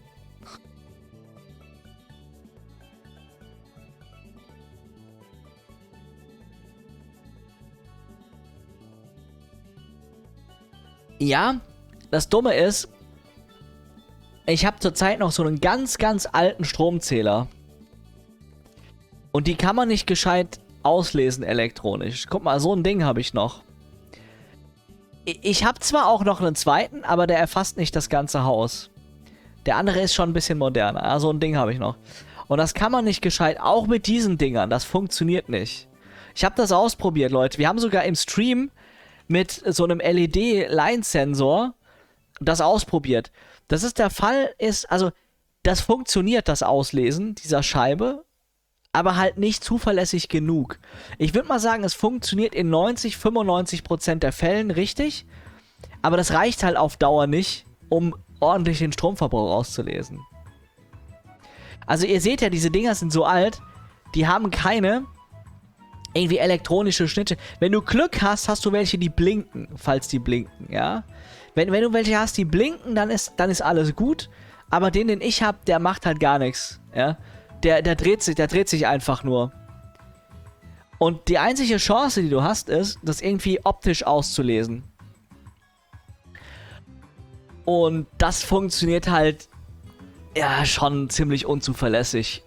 Speaker 2: Ja, das Dumme ist, ich habe zurzeit noch so einen ganz, ganz alten Stromzähler. Und die kann man nicht gescheit auslesen elektronisch. Guck mal, so ein Ding habe ich noch. Ich habe zwar auch noch einen zweiten, aber der erfasst nicht das ganze Haus. Der andere ist schon ein bisschen moderner. Ja, so ein Ding habe ich noch. Und das kann man nicht gescheit, auch mit diesen Dingern. Das funktioniert nicht. Ich habe das ausprobiert, Leute. Wir haben sogar im Stream mit so einem LED-Line-Sensor das ausprobiert. Das ist der Fall, also das funktioniert, das Auslesen dieser Scheibe, aber halt nicht zuverlässig genug. Ich würde mal sagen, es funktioniert in 90-95% der Fällen richtig, aber das reicht halt auf Dauer nicht, um ordentlich den Stromverbrauch auszulesen. Also ihr seht ja, diese Dinger sind so alt, die haben keine irgendwie elektronische Schnitte. Wenn du Glück hast, hast du welche, die blinken, falls die blinken, ja. Wenn du welche hast, die blinken, dann ist alles gut, aber den ich habe, der macht halt gar nichts, ja. Der dreht sich einfach nur. Und die einzige Chance, die du hast, ist, das irgendwie optisch auszulesen. Und das funktioniert halt, ja, schon ziemlich unzuverlässig.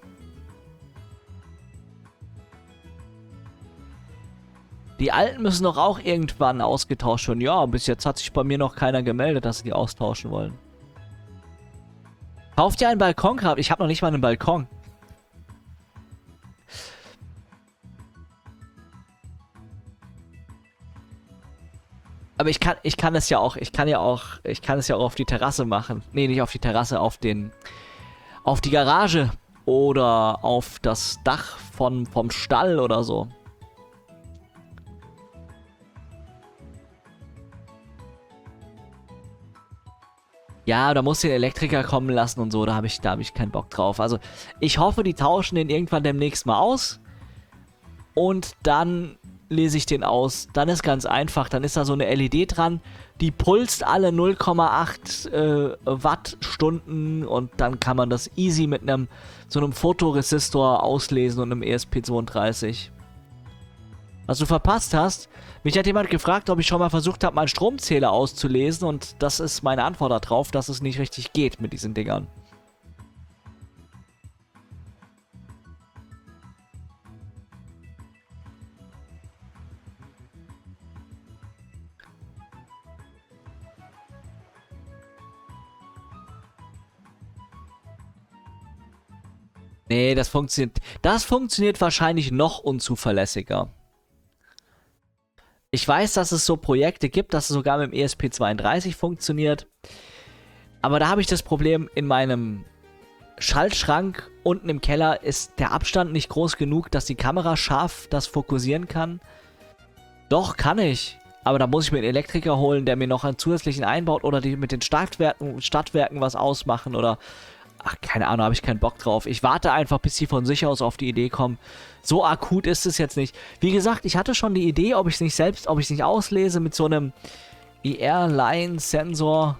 Speaker 2: Die alten müssen doch auch irgendwann ausgetauscht werden. Ja, bis jetzt hat sich bei mir noch keiner gemeldet, dass sie die austauschen wollen. Kauft ihr einen Balkon gerade? Ich habe noch nicht mal einen Balkon. Aber ich kann es ja auch auf die Terrasse machen. Nee, nicht auf die Terrasse, auf die Garage. oder auf das Dach vom Stall oder so. Ja, da muss den Elektriker kommen lassen und so, da hab ich keinen Bock drauf. Also, ich hoffe, die tauschen den irgendwann demnächst mal aus. Und dann lese ich den aus. Dann ist ganz einfach, dann ist da so eine LED dran, die pulst alle 0,8 Wattstunden und dann kann man das easy mit so einem Fotoresistor auslesen und einem ESP32. Was du verpasst hast, mich hat jemand gefragt, ob ich schon mal versucht habe, meinen Stromzähler auszulesen und das ist meine Antwort darauf, dass es nicht richtig geht mit diesen Dingern. Nee, das funktioniert. Das funktioniert wahrscheinlich noch unzuverlässiger. Ich weiß, dass es so Projekte gibt, dass es sogar mit dem ESP32 funktioniert. Aber da habe ich das Problem, in meinem Schaltschrank unten im Keller ist der Abstand nicht groß genug, dass die Kamera scharf das fokussieren kann. Doch, kann ich. Aber da muss ich mir einen Elektriker holen, der mir noch einen zusätzlichen einbaut oder die mit den Stadtwerken was ausmachen oder... Ach, keine Ahnung, habe ich keinen Bock drauf. Ich warte einfach, bis sie von sich aus auf die Idee kommen. So akut ist es jetzt nicht. Wie gesagt, ich hatte schon die Idee, ob ich es nicht auslese mit so einem IR-Line-Sensor.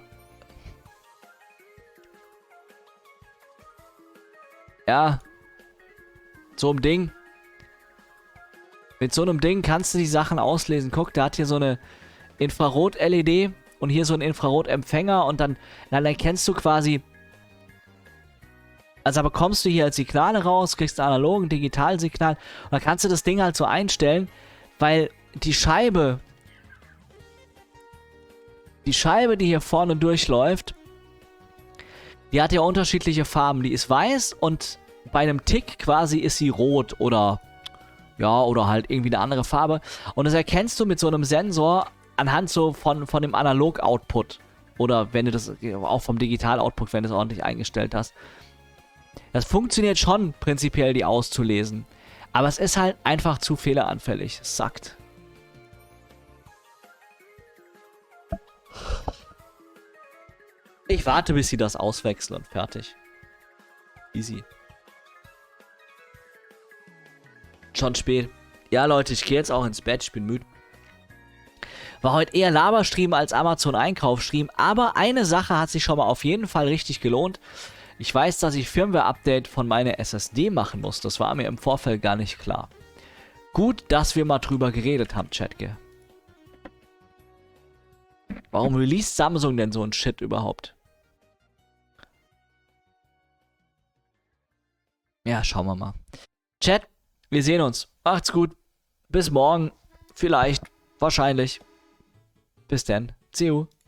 Speaker 2: Ja. So ein Ding. Mit so einem Ding kannst du die Sachen auslesen. Guck, der hat hier so eine Infrarot-LED und hier so einen Infrarot-Empfänger und dann erkennst du quasi... Also da bekommst du hier halt Signale raus, kriegst einen analogen Digitalsignal und dann kannst du das Ding halt so einstellen, weil die Scheibe, die hier vorne durchläuft, die hat ja unterschiedliche Farben. Die ist weiß und bei einem Tick quasi ist sie rot oder ja, oder halt irgendwie eine andere Farbe. Und das erkennst du mit so einem Sensor anhand so von dem Analog-Output. Oder wenn du das auch vom Digital-Output, wenn du es ordentlich eingestellt hast. Das funktioniert schon, prinzipiell die auszulesen. Aber es ist halt einfach zu fehleranfällig. Es sackt. Ich warte, bis sie das auswechseln und fertig. Easy. Schon spät. Ja, Leute, ich gehe jetzt auch ins Bett. Ich bin müde. War heute eher Laberstream als Amazon-Einkaufsstream. Aber eine Sache hat sich schon mal auf jeden Fall richtig gelohnt. Ich weiß, dass ich Firmware-Update von meiner SSD machen muss. Das war mir im Vorfeld gar nicht klar. Gut, dass wir mal drüber geredet haben, Chatke. Warum released Samsung denn so ein Shit überhaupt? Ja, schauen wir mal. Chat, wir sehen uns. Macht's gut. Bis morgen. Vielleicht. Wahrscheinlich. Bis dann. See you.